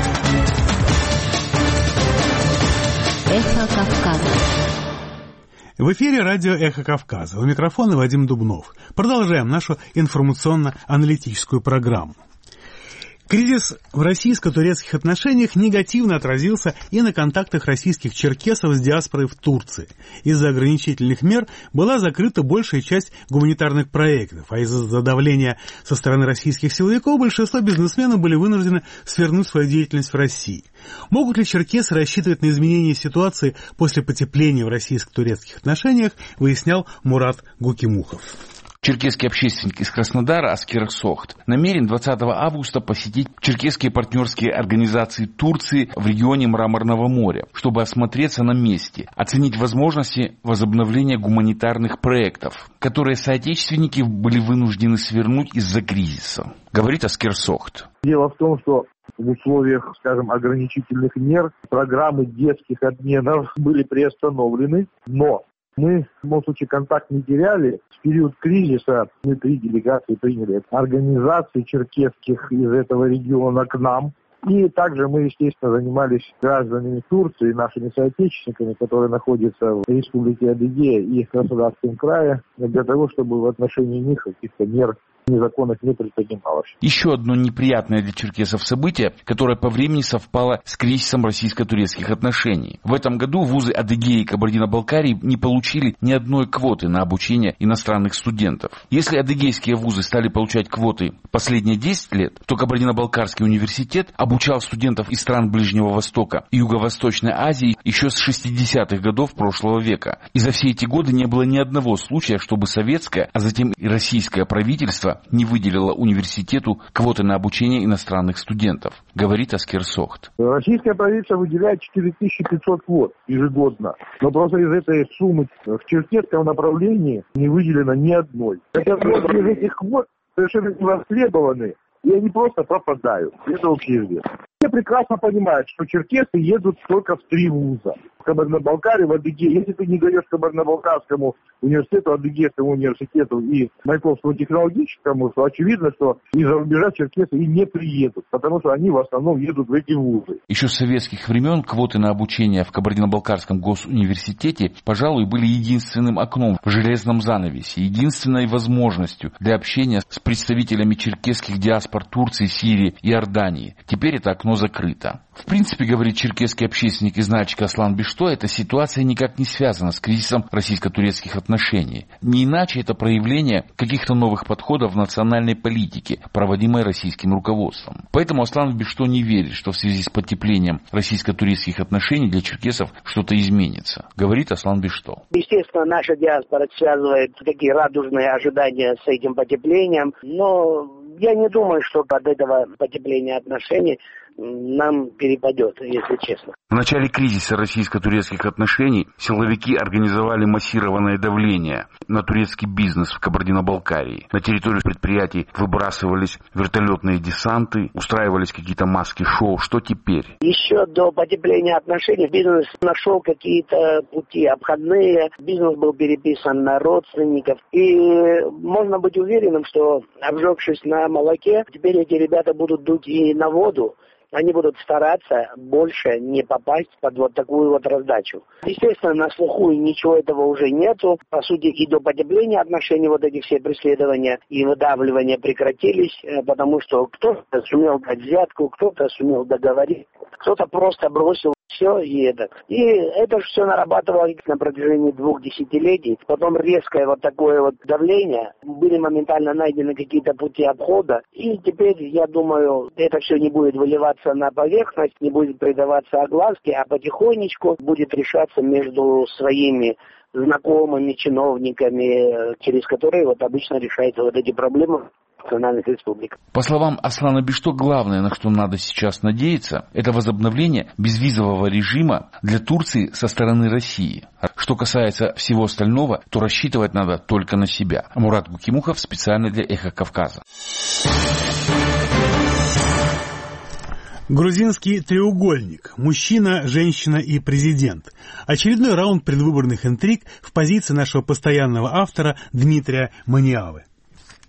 Эхо Кавказа. В эфире радио «Эхо Кавказа». У микрофона Вадим Дубнов. Продолжаем нашу информационно-аналитическую программу. Кризис в российско-турецких отношениях негативно отразился и на контактах российских черкесов с диаспорой в Турции. Из-за ограничительных мер была закрыта большая часть гуманитарных проектов, а из-за давления со стороны российских силовиков большинство бизнесменов были вынуждены свернуть свою деятельность в России. Могут ли черкесы рассчитывать на изменение ситуации после потепления в российско-турецких отношениях, выяснял Мурат Гукимухов. Черкесский общественник из Краснодара Аскер Сохт намерен двадцатого августа посетить черкесские партнерские организации Турции в регионе Мраморного моря, чтобы осмотреться на месте, оценить возможности возобновления гуманитарных проектов, которые соотечественники были вынуждены свернуть из-за кризиса. Говорит Аскер Сохт. Дело в том, что в условиях, скажем, ограничительных мер программы детских обменов были приостановлены, но мы, в любом случае, контакт не теряли. В период кризиса мы три делегации приняли организации черкесских из этого региона к нам. И также мы, естественно, занимались гражданами Турции, нашими соотечественниками, которые находятся в Республике Адыгея и в Краснодарском крае, для того, чтобы в отношении них каких-то мер незаконных не предпринималось. Еще одно неприятное для черкесов событие, которое по времени совпало с кризисом российско-турецких отношений. В этом году вузы Адыгеи и Кабардино-Балкарии не получили ни одной квоты на обучение иностранных студентов. Если адыгейские вузы стали получать квоты последние десять лет, то Кабардино-Балкарский университет обучал студентов из стран Ближнего Востока и Юго-Восточной Азии еще с шестидесятых годов прошлого века. И за все эти годы не было ни одного случая, чтобы советское, а затем и российское правительство не выделило университету квоты на обучение иностранных студентов, говорит Аскер Сохт. Российское правительство выделяет четыре тысячи пятьсот квот ежегодно, но просто из этой суммы в черкесском направлении не выделено ни одной. Хотя многие из этих квот совершенно не востребованы, и они просто пропадают. Это общеизвестно. Все прекрасно понимают, что черкесы едут только в три вуза. В Кабардино-Балкарии, в Адыгее. Если ты не даешь Кабардино-Балкарскому университету, Адыгейскому университету и Маяковскому технологическому, то очевидно, что из-за рубежа черкесы и не приедут, потому что они в основном едут в эти вузы. Еще с советских времен квоты на обучение в Кабардино-Балкарском госуниверситете, пожалуй, были единственным окном в железном занавесе, единственной возможностью для общения с представителями черкесских диаспор Турции, Сирии и Иордании. Теперь это окно закрыто. В принципе, говорит черкесский общественник из Нальчика Аслан Бишто, эта ситуация никак не связана с кризисом российско-турецких отношений. Не иначе это проявление каких-то новых подходов в национальной политике, проводимой российским руководством. Поэтому Аслан Бишто не верит, что в связи с потеплением российско-турецких отношений для черкесов что-то изменится. Говорит Аслан Бишто. Естественно, наша диаспора связывает такие радужные ожидания с этим потеплением, но я не думаю, что от этого потепления отношений нам перепадет, если честно. В начале кризиса российско-турецких отношений силовики организовали массированное давление на турецкий бизнес в Кабардино-Балкарии. На территорию предприятий выбрасывались вертолетные десанты, устраивались какие-то маски-шоу. Что теперь? Еще до потепления отношений бизнес нашел какие-то пути обходные. Бизнес был переписан на родственников. И можно быть уверенным, что, обжегшись на молоке, теперь эти ребята будут дуть и на воду. Они будут стараться больше не попасть под вот такую вот раздачу. Естественно, на слуху ничего этого уже нету. По сути, и до потепления отношений вот эти все преследования и выдавливания прекратились, потому что кто-то сумел дать взятку, кто-то сумел договорить, кто-то просто бросил все и это. И это же все нарабатывалось на протяжении двух десятилетий. Потом резкое вот такое вот давление. Были моментально найдены какие-то пути обхода. И теперь, я думаю, это все не будет выливаться на поверхность, не будет придаваться огласке, а потихонечку будет решаться между своими знакомыми чиновниками, через которые вот обычно решаются вот эти проблемы национальных республик. По словам Аслана Бишто, главное, на что надо сейчас надеяться, это возобновление безвизового режима для Турции со стороны России. Что касается всего остального, то рассчитывать надо только на себя. Мурат Гукимухов специально для «Эхо Кавказа». Грузинский треугольник. Мужчина, женщина и президент. Очередной раунд предвыборных интриг в позиции нашего постоянного автора Дмитрия Маниавы.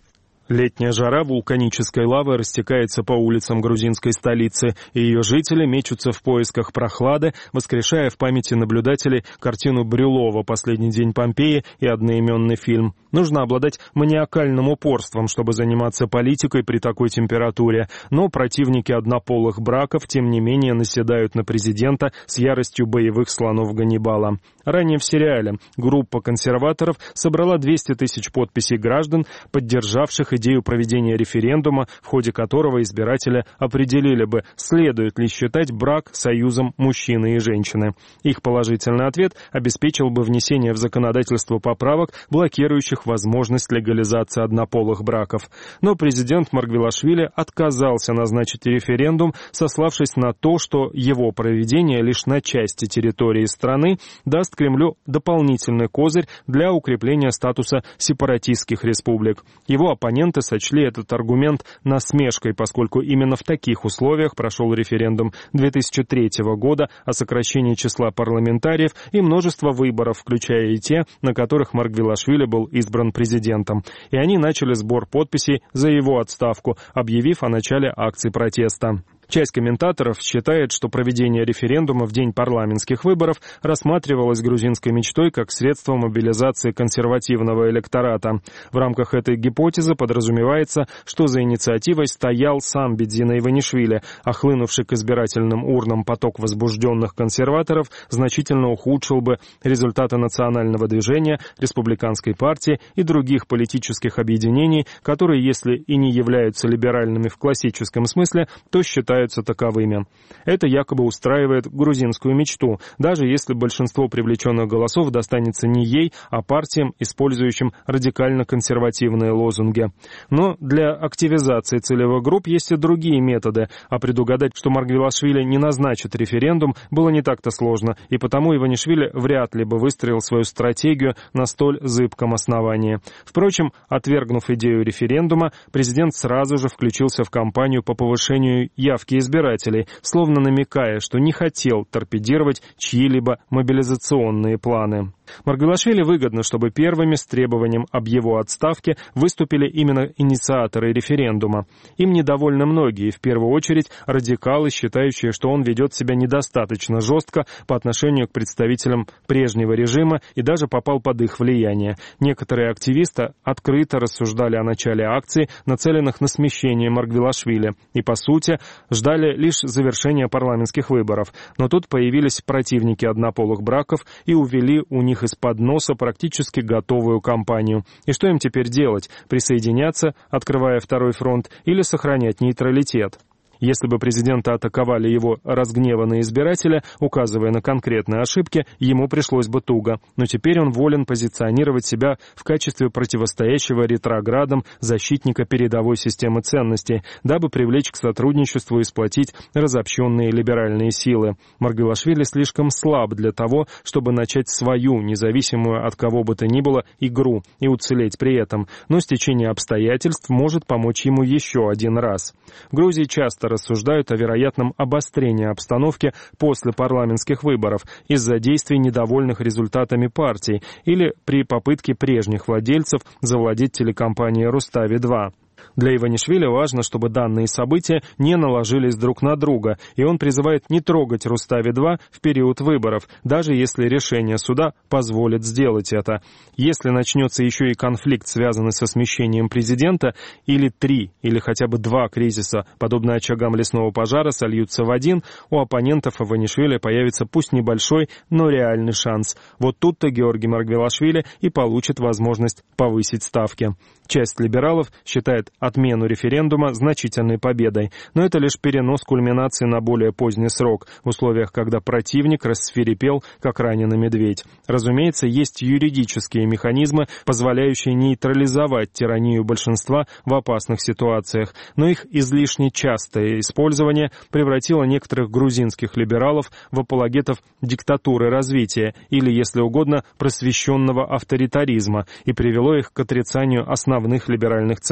Летняя жара вулканической лавы растекается по улицам грузинской столицы, и ее жители мечутся в поисках прохлады, воскрешая в памяти наблюдателей картину Брюлова «Последний день Помпеи» и одноименный фильм. Нужно обладать маниакальным упорством, чтобы заниматься политикой при такой температуре, но противники однополых браков, тем не менее, наседают на президента с яростью боевых слонов Ганнибала. Ранее в сериале группа консерваторов собрала двести тысяч подписей граждан, поддержавших идею проведения референдума, в ходе которого избиратели определили бы, следует ли считать брак союзом мужчины и женщины. Их положительный ответ обеспечил бы внесение в законодательство поправок, блокирующих возможность легализации однополых браков. Но президент Маргвелашвили отказался назначить референдум, сославшись на то, что его проведение лишь на части территории страны даст Кремлю дополнительный козырь для укрепления статуса сепаратистских республик. Его оппоненты сочли этот аргумент насмешкой, поскольку именно в таких условиях прошел референдум две тысячи третьего года о сокращении числа парламентариев и множество выборов, включая и те, на которых Маргвелашвили был избран президентом. И они начали сбор подписей за его отставку, объявив о начале акций протеста. Часть комментаторов считает, что проведение референдума в день парламентских выборов рассматривалось грузинской мечтой как средство мобилизации консервативного электората. В рамках этой гипотезы подразумевается, что за инициативой стоял сам Бедзина Иванишвили, а хлынувший к избирательным урнам поток возбужденных консерваторов значительно ухудшил бы результаты национального движения, республиканской партии и других политических объединений, которые, если и не являются либеральными в классическом смысле, то считают таковыми. Это якобы устраивает грузинскую мечту, даже если большинство привлеченных голосов достанется не ей, а партиям, использующим радикально-консервативные лозунги. Но для активизации целевых групп есть и другие методы, а предугадать, что Маргвелашвили не назначит референдум, было не так-то сложно, и потому Иванишвили вряд ли бы выстроил свою стратегию на столь зыбком основании. Впрочем, отвергнув идею референдума, президент сразу же включился в кампанию по повышению явки избирателей, словно намекая, что не хотел торпедировать чьи-либо мобилизационные планы. Маргвелашвили выгодно, чтобы первыми с требованием об его отставке выступили именно инициаторы референдума. Им недовольны многие, в первую очередь радикалы, считающие, что он ведет себя недостаточно жестко по отношению к представителям прежнего режима и даже попал под их влияние. Некоторые активисты открыто рассуждали о начале акций, нацеленных на смещение Маргвелашвили, и, по сути, ждали лишь завершения парламентских выборов. Но тут появились противники однополых браков и увели у них из-под носа практически готовую кампанию. И что им теперь делать? Присоединяться, открывая второй фронт, или сохранять нейтралитет? Если бы президента атаковали его разгневанные избиратели, указывая на конкретные ошибки, ему пришлось бы туго. Но теперь он волен позиционировать себя в качестве противостоящего ретроградам защитника передовой системы ценностей, дабы привлечь к сотрудничеству и сплотить разобщенные либеральные силы. Маргвелашвили слишком слаб для того, чтобы начать свою, независимую от кого бы то ни было, игру и уцелеть при этом. Но стечение обстоятельств может помочь ему еще один раз. В Грузии часто рассуждают о вероятном обострении обстановки после парламентских выборов из-за действий недовольных результатами партий или при попытке прежних владельцев завладеть телекомпанией «Рустави-два». Для Иванишвили важно, чтобы данные события не наложились друг на друга, и он призывает не трогать Рустави-два в период выборов, даже если решение суда позволит сделать это. Если начнется еще и конфликт, связанный со смещением президента, или три, или хотя бы два кризиса, подобно очагам лесного пожара, сольются в один, у оппонентов Иванишвили появится пусть небольшой, но реальный шанс. Вот тут-то Георгий Маргвелашвили и получит возможность повысить ставки. Часть либералов считает отмену референдума значительной победой, но это лишь перенос кульминации на более поздний срок, в условиях, когда противник рассвирепел, как раненый медведь. Разумеется, есть юридические механизмы, позволяющие нейтрализовать тиранию большинства в опасных ситуациях, но их излишне частое использование превратило некоторых грузинских либералов в апологетов диктатуры развития или, если угодно, просвещенного авторитаризма и привело их к отрицанию основных либеральных ценностей.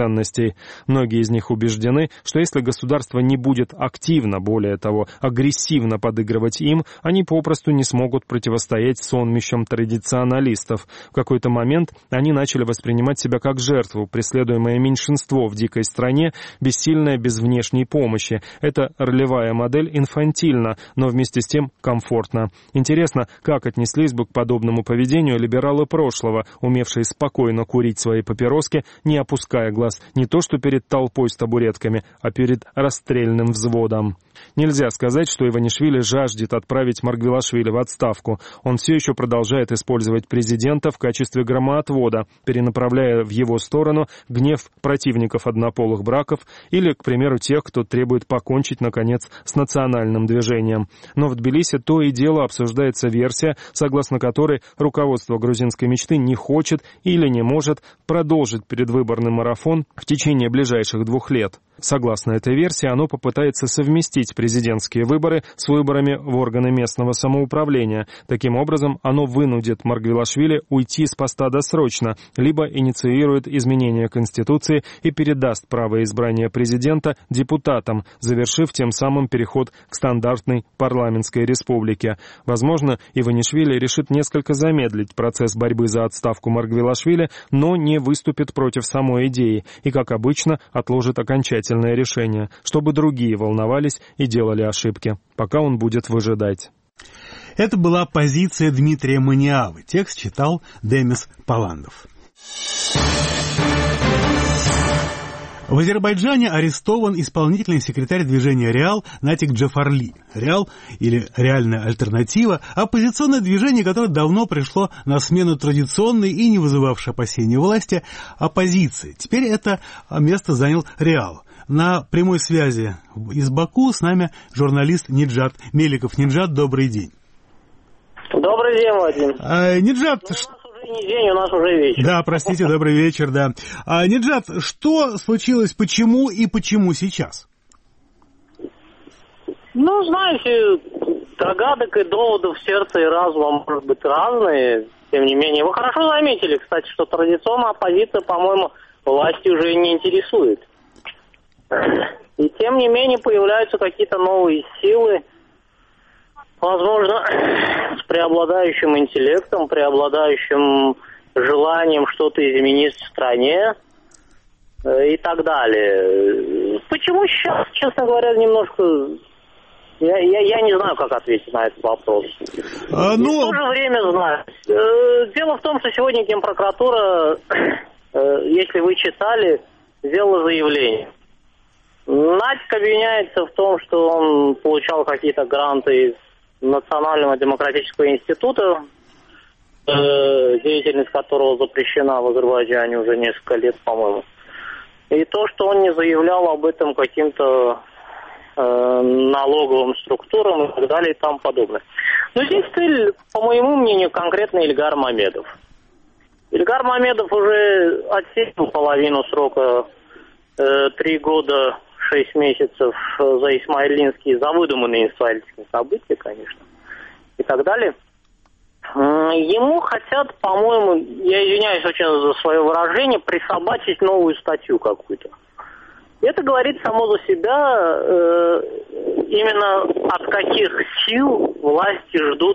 властей. Многие из них убеждены, что если государство не будет активно, более того, агрессивно подыгрывать им, они попросту не смогут противостоять сонмищам традиционалистов. В какой-то момент они начали воспринимать себя как жертву, преследуемое меньшинство в дикой стране, бессильное без внешней помощи. Эта ролевая модель инфантильна, но вместе с тем комфортна. Интересно, как отнеслись бы к подобному поведению либералы прошлого, умевшие спокойно курить свои папироски, не опуская глаз не то что перед толпой с табуретками, а перед расстрельным взводом. Нельзя сказать, что Иванишвили жаждет отправить Маргвелашвили в отставку. Он все еще продолжает использовать президента в качестве громоотвода, перенаправляя в его сторону гнев противников однополых браков или, к примеру, тех, кто требует покончить, наконец, с национальным движением. Но в Тбилиси то и дело обсуждается версия, согласно которой руководство грузинской мечты не хочет или не может продолжить предвыборный марафон в течение ближайших двух лет. Согласно этой версии, оно попытается совместить президентские выборы с выборами в органы местного самоуправления. Таким образом, оно вынудит Маргвелашвили уйти с поста досрочно, либо инициирует изменения Конституции и передаст право избрания президента депутатам, завершив тем самым переход к стандартной парламентской республике. Возможно, Иванишвили решит несколько замедлить процесс борьбы за отставку Маргвелашвили, но не выступит против самой идеи и, как обычно, отложит окончательно решение, чтобы другие волновались и делали ошибки, пока он будет выжидать. Это была позиция Дмитрия Маниавы. Текст читал Демис Паландов. В Азербайджане арестован исполнительный секретарь движения «Реал» Натик Джафарли. «Реал» или «Реальная альтернатива» – оппозиционное движение, которое давно пришло на смену традиционной и не вызывавшей опасения власти оппозиции. Теперь это место занял «Реал». На прямой связи из Баку с нами журналист Ниджат Меликов. Ниджат, добрый день. Добрый день, Владимир. А, Ниджат... Ну, у нас уже не день, у нас уже вечер. Да, простите, добрый вечер, да. А, Ниджат, что случилось, почему и почему сейчас? Ну, знаете, догадок и доводов сердца и разума может быть разные. Тем не менее, вы хорошо заметили, кстати, что традиционная оппозиция, по-моему, власти уже не интересует. И тем не менее появляются какие-то новые силы, возможно, с преобладающим интеллектом, преобладающим желанием что-то изменить в стране и так далее. Почему сейчас, честно говоря, немножко... Я, я, я не знаю, как ответить на этот вопрос. А, ну... И в то же время знаю. Дело в том, что сегодня Генпрокуратура, если вы читали, сделала заявление. Натик обвиняется в том, что он получал какие-то гранты из Национального демократического института, э, деятельность которого запрещена в Азербайджане уже несколько лет, по-моему. И то, что он не заявлял об этом каким-то э, налоговым структурам и так далее и тому подобное. Но здесь цель, по моему мнению, конкретно Ильгар Мамедов. Ильгар Мамедов уже отсидел половину срока, э, три года... шесть месяцев за исмаилинские, за выдуманные исмаилинские события, конечно, и так далее. Ему хотят, по-моему, я извиняюсь очень за свое выражение, присобачить новую статью какую-то. Это говорит само за себя, э, именно от каких сил власти ждут,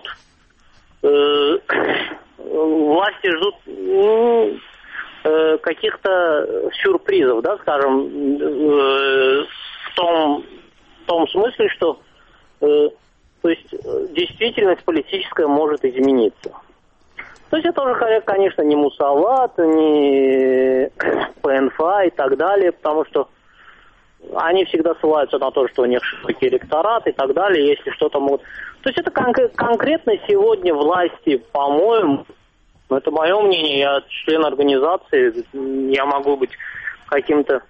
э, власти ждут... Э, каких-то сюрпризов, да, скажем, э, в том, в том смысле, что э, то есть действительность политическая может измениться. То есть это уже, конечно, не Мусават, не ПНФА и так далее, потому что они всегда ссылаются на то, что у них широкий электорат и так далее, если что-то могут... То есть это кон- конкретно сегодня власти, по-моему, это мое мнение, я член организации, я могу быть каким-то,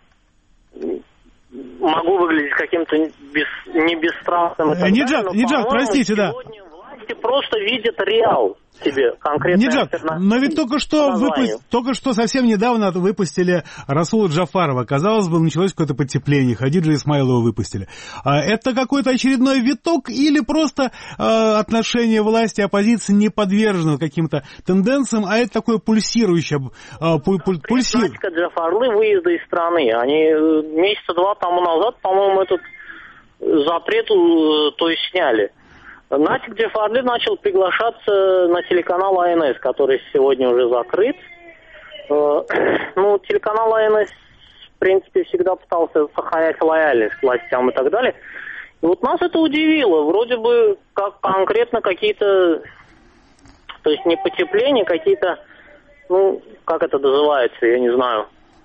могу выглядеть каким-то без, не бесстрастным. Ниджат, Ниджат, простите, да. эти просто видят реал себе конкретно. Ниджат, но ведь только что, выпу... только что совсем недавно выпустили Расула Джафарова. Казалось бы, началось какое-то потепление. Хадиджа Исмаилова выпустили. Это какой-то очередной виток или просто э, отношение власти и оппозиции не подвержено каким-то тенденциям, а это такое пульсирующее... Э, пуль, пуль, пульси... Джафарлы выезда из страны. Они месяца два тому назад, по-моему, этот запрет то есть сняли. Натик Джафарли начал приглашаться на телеканал АНС, который сегодня уже закрыт. Ну, телеканал АНС, в принципе, всегда пытался сохранять лояльность к властям и так далее. И вот нас это удивило. Вроде бы как конкретно какие-то, то есть не потепление, какие-то, ну, как это называется, я не знаю.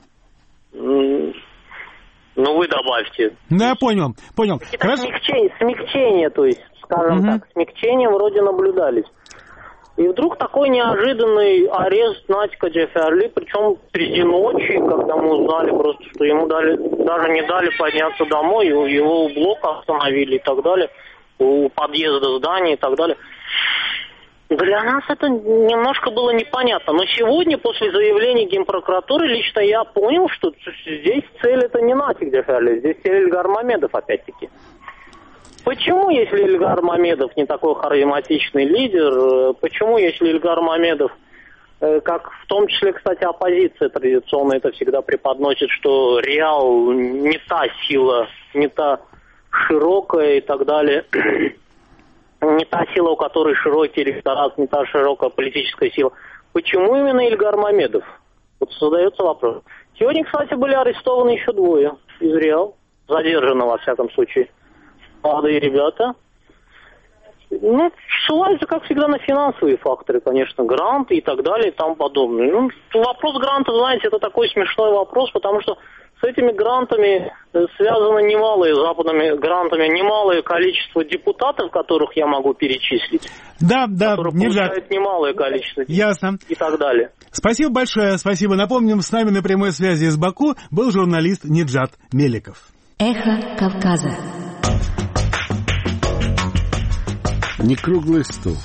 Ну, вы добавьте. Да, я понял, понял. Смягчение, смягчение, то есть, скажем угу. так, смягчение вроде наблюдались. И вдруг такой неожиданный арест Натика Джафарли, причем среди ночи, когда мы узнали просто, что ему дали, даже не дали подняться домой, его у блока остановили и так далее, у подъезда здания и так далее. Для нас это немножко было непонятно. Но сегодня, после заявления Генпрокуратуры, лично я понял, что здесь цель это не Натик Джафарли, здесь цель Ильгар Мамедов опять-таки. Почему, если Ильгар Мамедов не такой харизматичный лидер, почему, если Ильгар Мамедов, как в том числе, кстати, оппозиция традиционно это всегда преподносит, что реал не та сила, не та широкая и так далее, не та сила, у которой широкий электорат, не та широкая политическая сила. Почему именно Ильгар Мамедов? Вот создается вопрос. Сегодня, кстати, были арестованы еще двое из Реал, задержаны во всяком случае. Молодые ребята. Ну, ссылаются, как всегда, на финансовые факторы, конечно, гранты и так далее и тому подобное. Ну, вопрос грантов, знаете, это такой смешной вопрос, потому что с этими грантами связано немалое, западными грантами, немалое количество депутатов, которых я могу перечислить. Да, да, которые получают немалое количество депутатов. Ясно. И так далее. Спасибо большое, спасибо. Напомним, с нами на прямой связи из Баку был журналист Ниджат Меликов. Эхо Кавказа. Не круглый стол.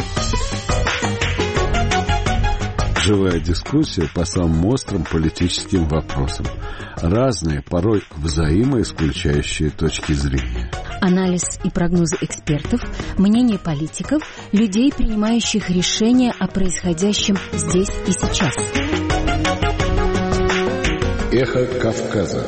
Живая дискуссия по самым острым политическим вопросам. Разные, порой взаимоисключающие точки зрения. Анализ и прогнозы экспертов, мнение политиков, людей, принимающих решения о происходящем здесь и сейчас. Эхо Кавказа.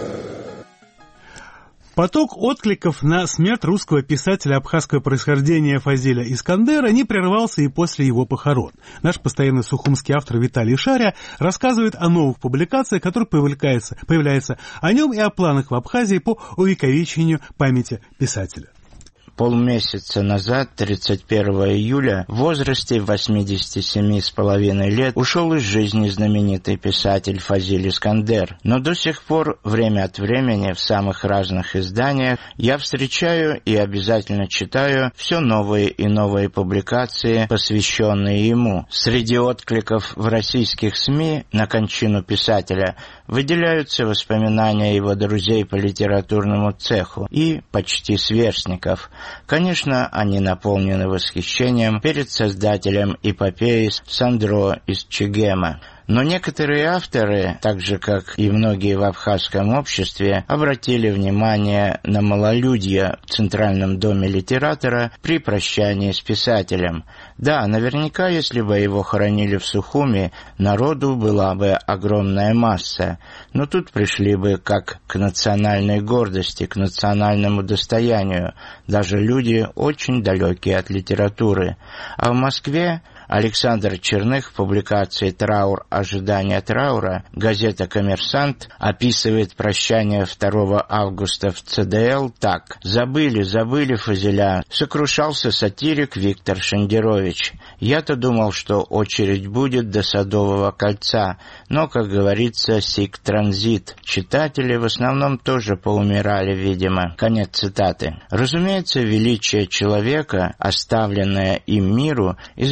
Поток откликов на смерть русского писателя абхазского происхождения Фазиля Искандера не прервался и после его похорон. Наш постоянный сухумский автор Виталий Шаря рассказывает о новых публикациях, которые появляются, появляются о нем и о планах в Абхазии по увековечению памяти писателя. Полмесяца назад, тридцать первого июля, в возрасте восьмидесяти семи с половиной лет ушел из жизни знаменитый писатель Фазиль Искандер. Но до сих пор, время от времени, в самых разных изданиях, я встречаю и обязательно читаю все новые и новые публикации, посвященные ему. Среди откликов в российских СМИ на кончину писателя выделяются воспоминания его друзей по литературному цеху и почти сверстников. Конечно, они наполнены восхищением перед создателем эпопеи Сандро из Чегема. Но некоторые авторы, так же как и многие в абхазском обществе, обратили внимание на малолюдье в Центральном доме литератора при прощании с писателем. Да, наверняка, если бы его хоронили в Сухуми, народу была бы огромная масса, но тут пришли бы как к национальной гордости, к национальному достоянию, даже люди очень далекие от литературы. А в Москве Александр Черных в публикации «Траур. Ожидание траура» газета «Коммерсант» описывает прощание второго августа в ЦДЛ так. «Забыли, забыли Фазиля», сокрушался сатирик Виктор Шендерович. «Я-то думал, что очередь будет до Садового кольца, но, как говорится, сик транзит. Читатели в основном тоже поумирали, видимо». Конец цитаты. Разумеется, величие человека, оставленное им миру, измеряют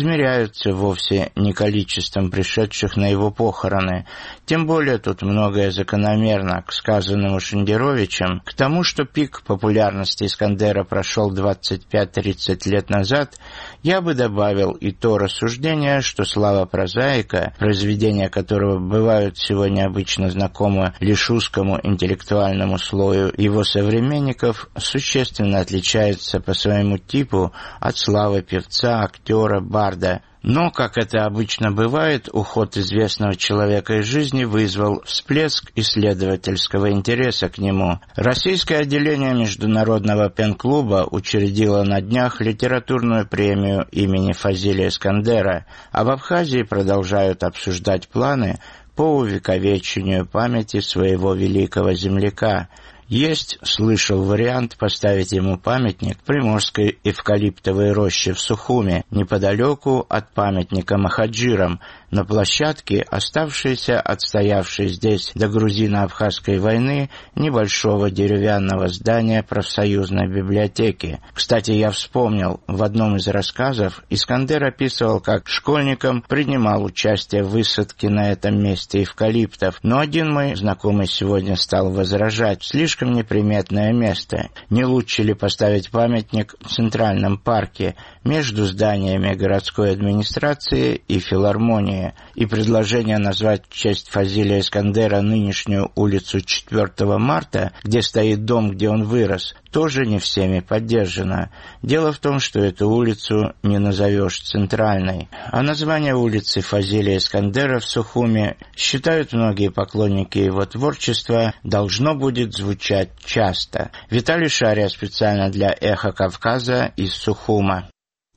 определяются вовсе не количеством пришедших на его похороны. Тем более тут многое закономерно к сказанному Шендеровичем, к тому, что пик популярности Искандера прошел двадцать пять-тридцать лет назад, я бы добавил и то рассуждение, что слава прозаика, произведения которого бывают сегодня обычно знакомы лишь узкому интеллектуальному слою его современников, существенно отличается по своему типу от славы певца, актера, барда. Но, как это обычно бывает, уход известного человека из жизни вызвал всплеск исследовательского интереса к нему. Российское отделение Международного пен-клуба учредило на днях литературную премию имени Фазилия Искандера, а в Абхазии продолжают обсуждать планы по увековечению памяти своего великого земляка. Есть, слышал вариант поставить ему памятник в Приморской эвкалиптовой роще в Сухуме, неподалеку от памятника Махаджирам, на площадке, оставшейся отстоявшей здесь до грузино-абхазской войны, небольшого деревянного здания профсоюзной библиотеки. Кстати, я вспомнил, в одном из рассказов Искандер описывал, как школьником принимал участие в высадке на этом месте эвкалиптов, но один мой знакомый сегодня стал возражать: слишком неприметное место. Не лучше ли поставить памятник в Центральном парке между зданиями городской администрации и филармонии? И предложение назвать в честь Фазилия Искандера нынешнюю улицу четвёртого марта, где стоит дом, где он вырос, тоже не всеми поддержано. Дело в том, что эту улицу не назовешь центральной. А название улицы Фазилия Искандера в Сухуме, считают многие поклонники его творчества, должно будет звучать часто. Виталий Шария специально для «Эхо Кавказа» из Сухума.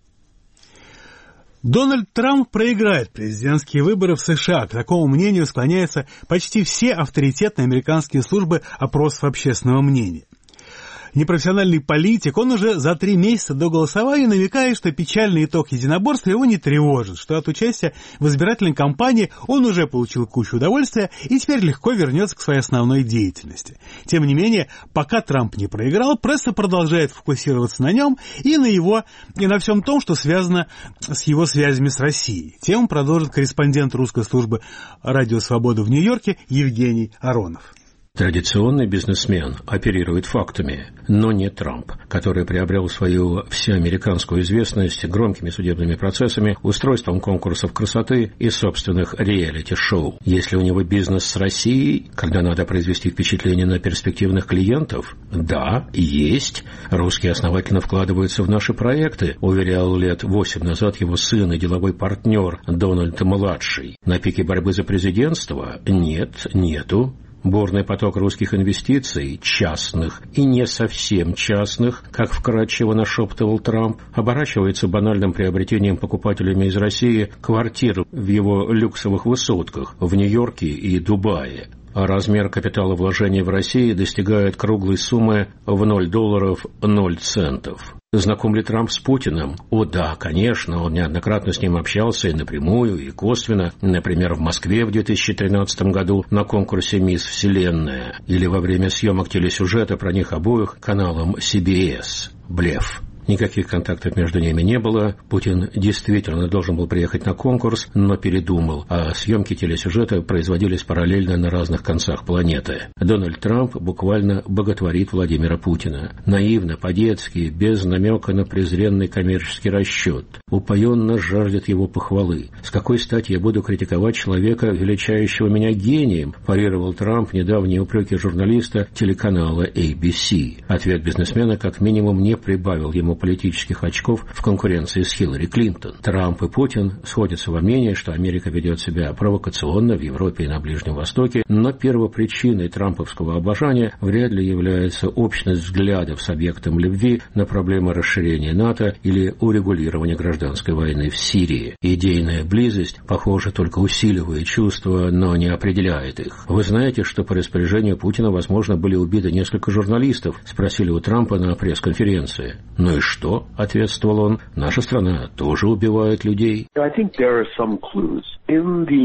Дональд Трамп проиграет президентские выборы в США. К такому мнению склоняются почти все авторитетные американские службы опросов общественного мнения. Непрофессиональный политик, он уже за три месяца до голосования намекает, что печальный итог единоборства его не тревожит, что от участия в избирательной кампании он уже получил кучу удовольствия и теперь легко вернется к своей основной деятельности. Тем не менее, пока Трамп не проиграл, пресса продолжает фокусироваться на нем и на его, и на всем том, что связано с его связями с Россией. Тему продолжит корреспондент русской службы «Радио Свобода» в Нью-Йорке Евгений Аронов. Традиционный бизнесмен оперирует фактами, но не Трамп, который приобрел свою всеамериканскую известность громкими судебными процессами, устройством конкурсов красоты и собственных реалити-шоу. Если у него бизнес с Россией, когда надо произвести впечатление на перспективных клиентов, да, есть. Русские основательно вкладываются в наши проекты, уверял лет восемь назад его сын и деловой партнер Дональд-младший. На пике борьбы за президентство? Нет, нету. Бурный поток русских инвестиций, частных и не совсем частных, как вкратчиво нашептывал Трамп, оборачивается банальным приобретением покупателями из России квартир в его люксовых высотках в Нью-Йорке и Дубае. А размер капиталовложений в России достигает круглой суммы в ноль долларов ноль центов. Знаком ли Трамп с Путиным? О да, конечно, он неоднократно с ним общался и напрямую, и косвенно, например, в Москве в две тысячи тринадцатом году на конкурсе «Мисс Вселенная» или во время съемок телесюжета про них обоих каналом си би эс. Блеф. Никаких контактов между ними не было. Путин действительно должен был приехать на конкурс, но передумал, а съемки телесюжета производились параллельно на разных концах планеты. Дональд Трамп буквально боготворит Владимира Путина. Наивно, по-детски, без намека на презренный коммерческий расчет. Упоенно жаждет его похвалы. «С какой стати я буду критиковать человека, величающего меня гением?» парировал Трамп недавние упреки журналиста телеканала эй би си. Ответ бизнесмена как минимум не прибавил ему политических очков в конкуренции с Хиллари Клинтон. Трамп и Путин сходятся во мнении, что Америка ведет себя провокационно в Европе и на Ближнем Востоке, но первопричиной трамповского обожания вряд ли является общность взглядов с объектом любви на проблемы расширения НАТО или урегулирования гражданской войны в Сирии. Идейная близость, похоже, только усиливает чувства, но не определяет их. «Вы знаете, что по распоряжению Путина, возможно, были убиты несколько журналистов?» — спросили у Трампа на пресс-конференции. «Ну и что?» — ответствовал он. «Наша страна тоже убивает людей».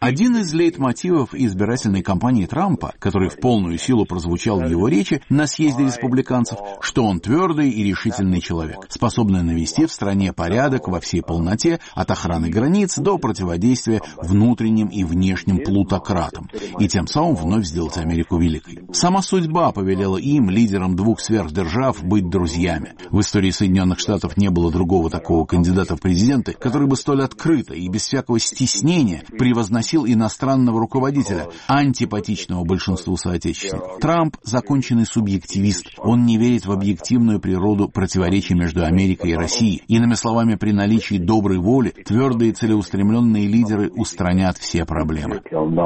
Один из лейтмотивов избирательной кампании Трампа, который в полную силу прозвучал в его речи на съезде республиканцев, что он твердый и решительный человек, способный навести в стране порядок во всей полноте, от охраны границ до противодействия внутренним и внешним плутократам, и тем самым вновь сделать Америку великой. Сама судьба повелела им, лидерам двух сверхдержав, быть друзьями. В истории Соединенных Штатов не было другого такого кандидата в президенты, который бы столь открыто и без всякого стеснения превозносил иностранного руководителя, антипатичного большинству соотечественников. Трамп – законченный субъективист. Он не верит в объективную природу противоречий между Америкой и Россией. Иными словами, при наличии доброй воли, твердые целеустремленные лидеры устранят все проблемы.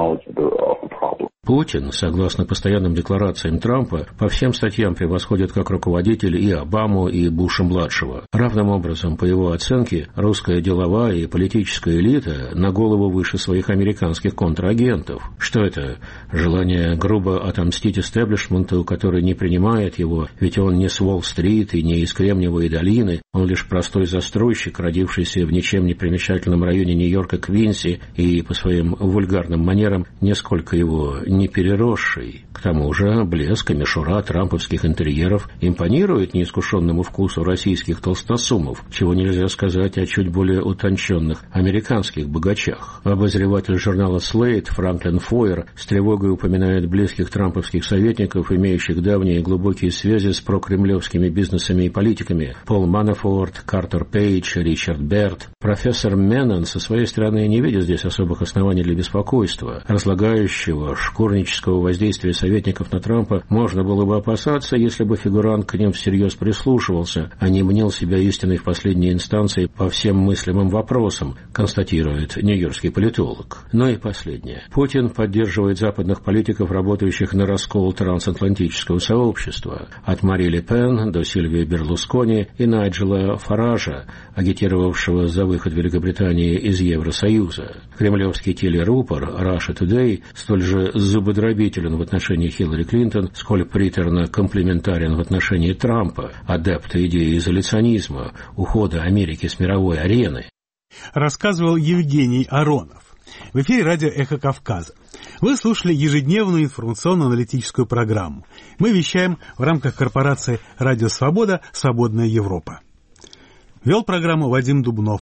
Путин, согласно постоянным декларациям Трампа, по всем статьям превосходит как руководитель и Обаму, и Буша-младшего. Равным образом, по его оценке, русская деловая и политическая элита на голову выше своих американских контрагентов. Что это? Желание грубо отомстить истеблишменту, который не принимает его, ведь он не с Уолл-стрит и не из Кремниевой долины, он лишь простой застройщик, родившийся в ничем не примечательном районе Нью-Йорка Квинси и по своим вульгарным манерам нисколько его не переросший. К тому же блеск и мишура трамповских интерьеров импонирует неискушенному вкусу российских толстосумов, чего нельзя сказать о чуть более утонченных американских богачах. Обозреватель журнала Slate Франклин Фойер с тревогой упоминает близких трамповских советников, имеющих давние и глубокие связи с прокремлевскими бизнесами и политиками: Пол Манафорт, Картер Пейдж, Ричард Берт. Профессор Меннон со своей стороны не видит здесь особых оснований для беспокойства. Разлагающего, шкурнического воздействия советников на Трампа можно было бы опасаться, если бы фигурант к ним всерьез прислушивался, а не мнил себя истиной в последней инстанции по всем мыслимым вопросам, констатирует нью-йоркский политолог. Но и последнее. Путин поддерживает западных политиков, работающих на раскол трансатлантического сообщества, от Мари Ле Пен до Сильвии Берлускони и Найджела Фаража, агитировавшего за выход Великобритании из Евросоюза. Кремлевский телерупор Russia Today столь же зубодробителен в отношении Хиллари Клинтон, сколь приторно комплиментарен в отношении Трампа, адепта идеи изоляционизма, ухода Америки с мировой арены. Рассказывал Евгений Аронов. В эфире радио «Эхо Кавказа». Вы слушали ежедневную информационно-аналитическую программу. Мы вещаем в рамках корпорации «Радио Свобода. Свободная Европа». Вел программу Вадим Дубнов.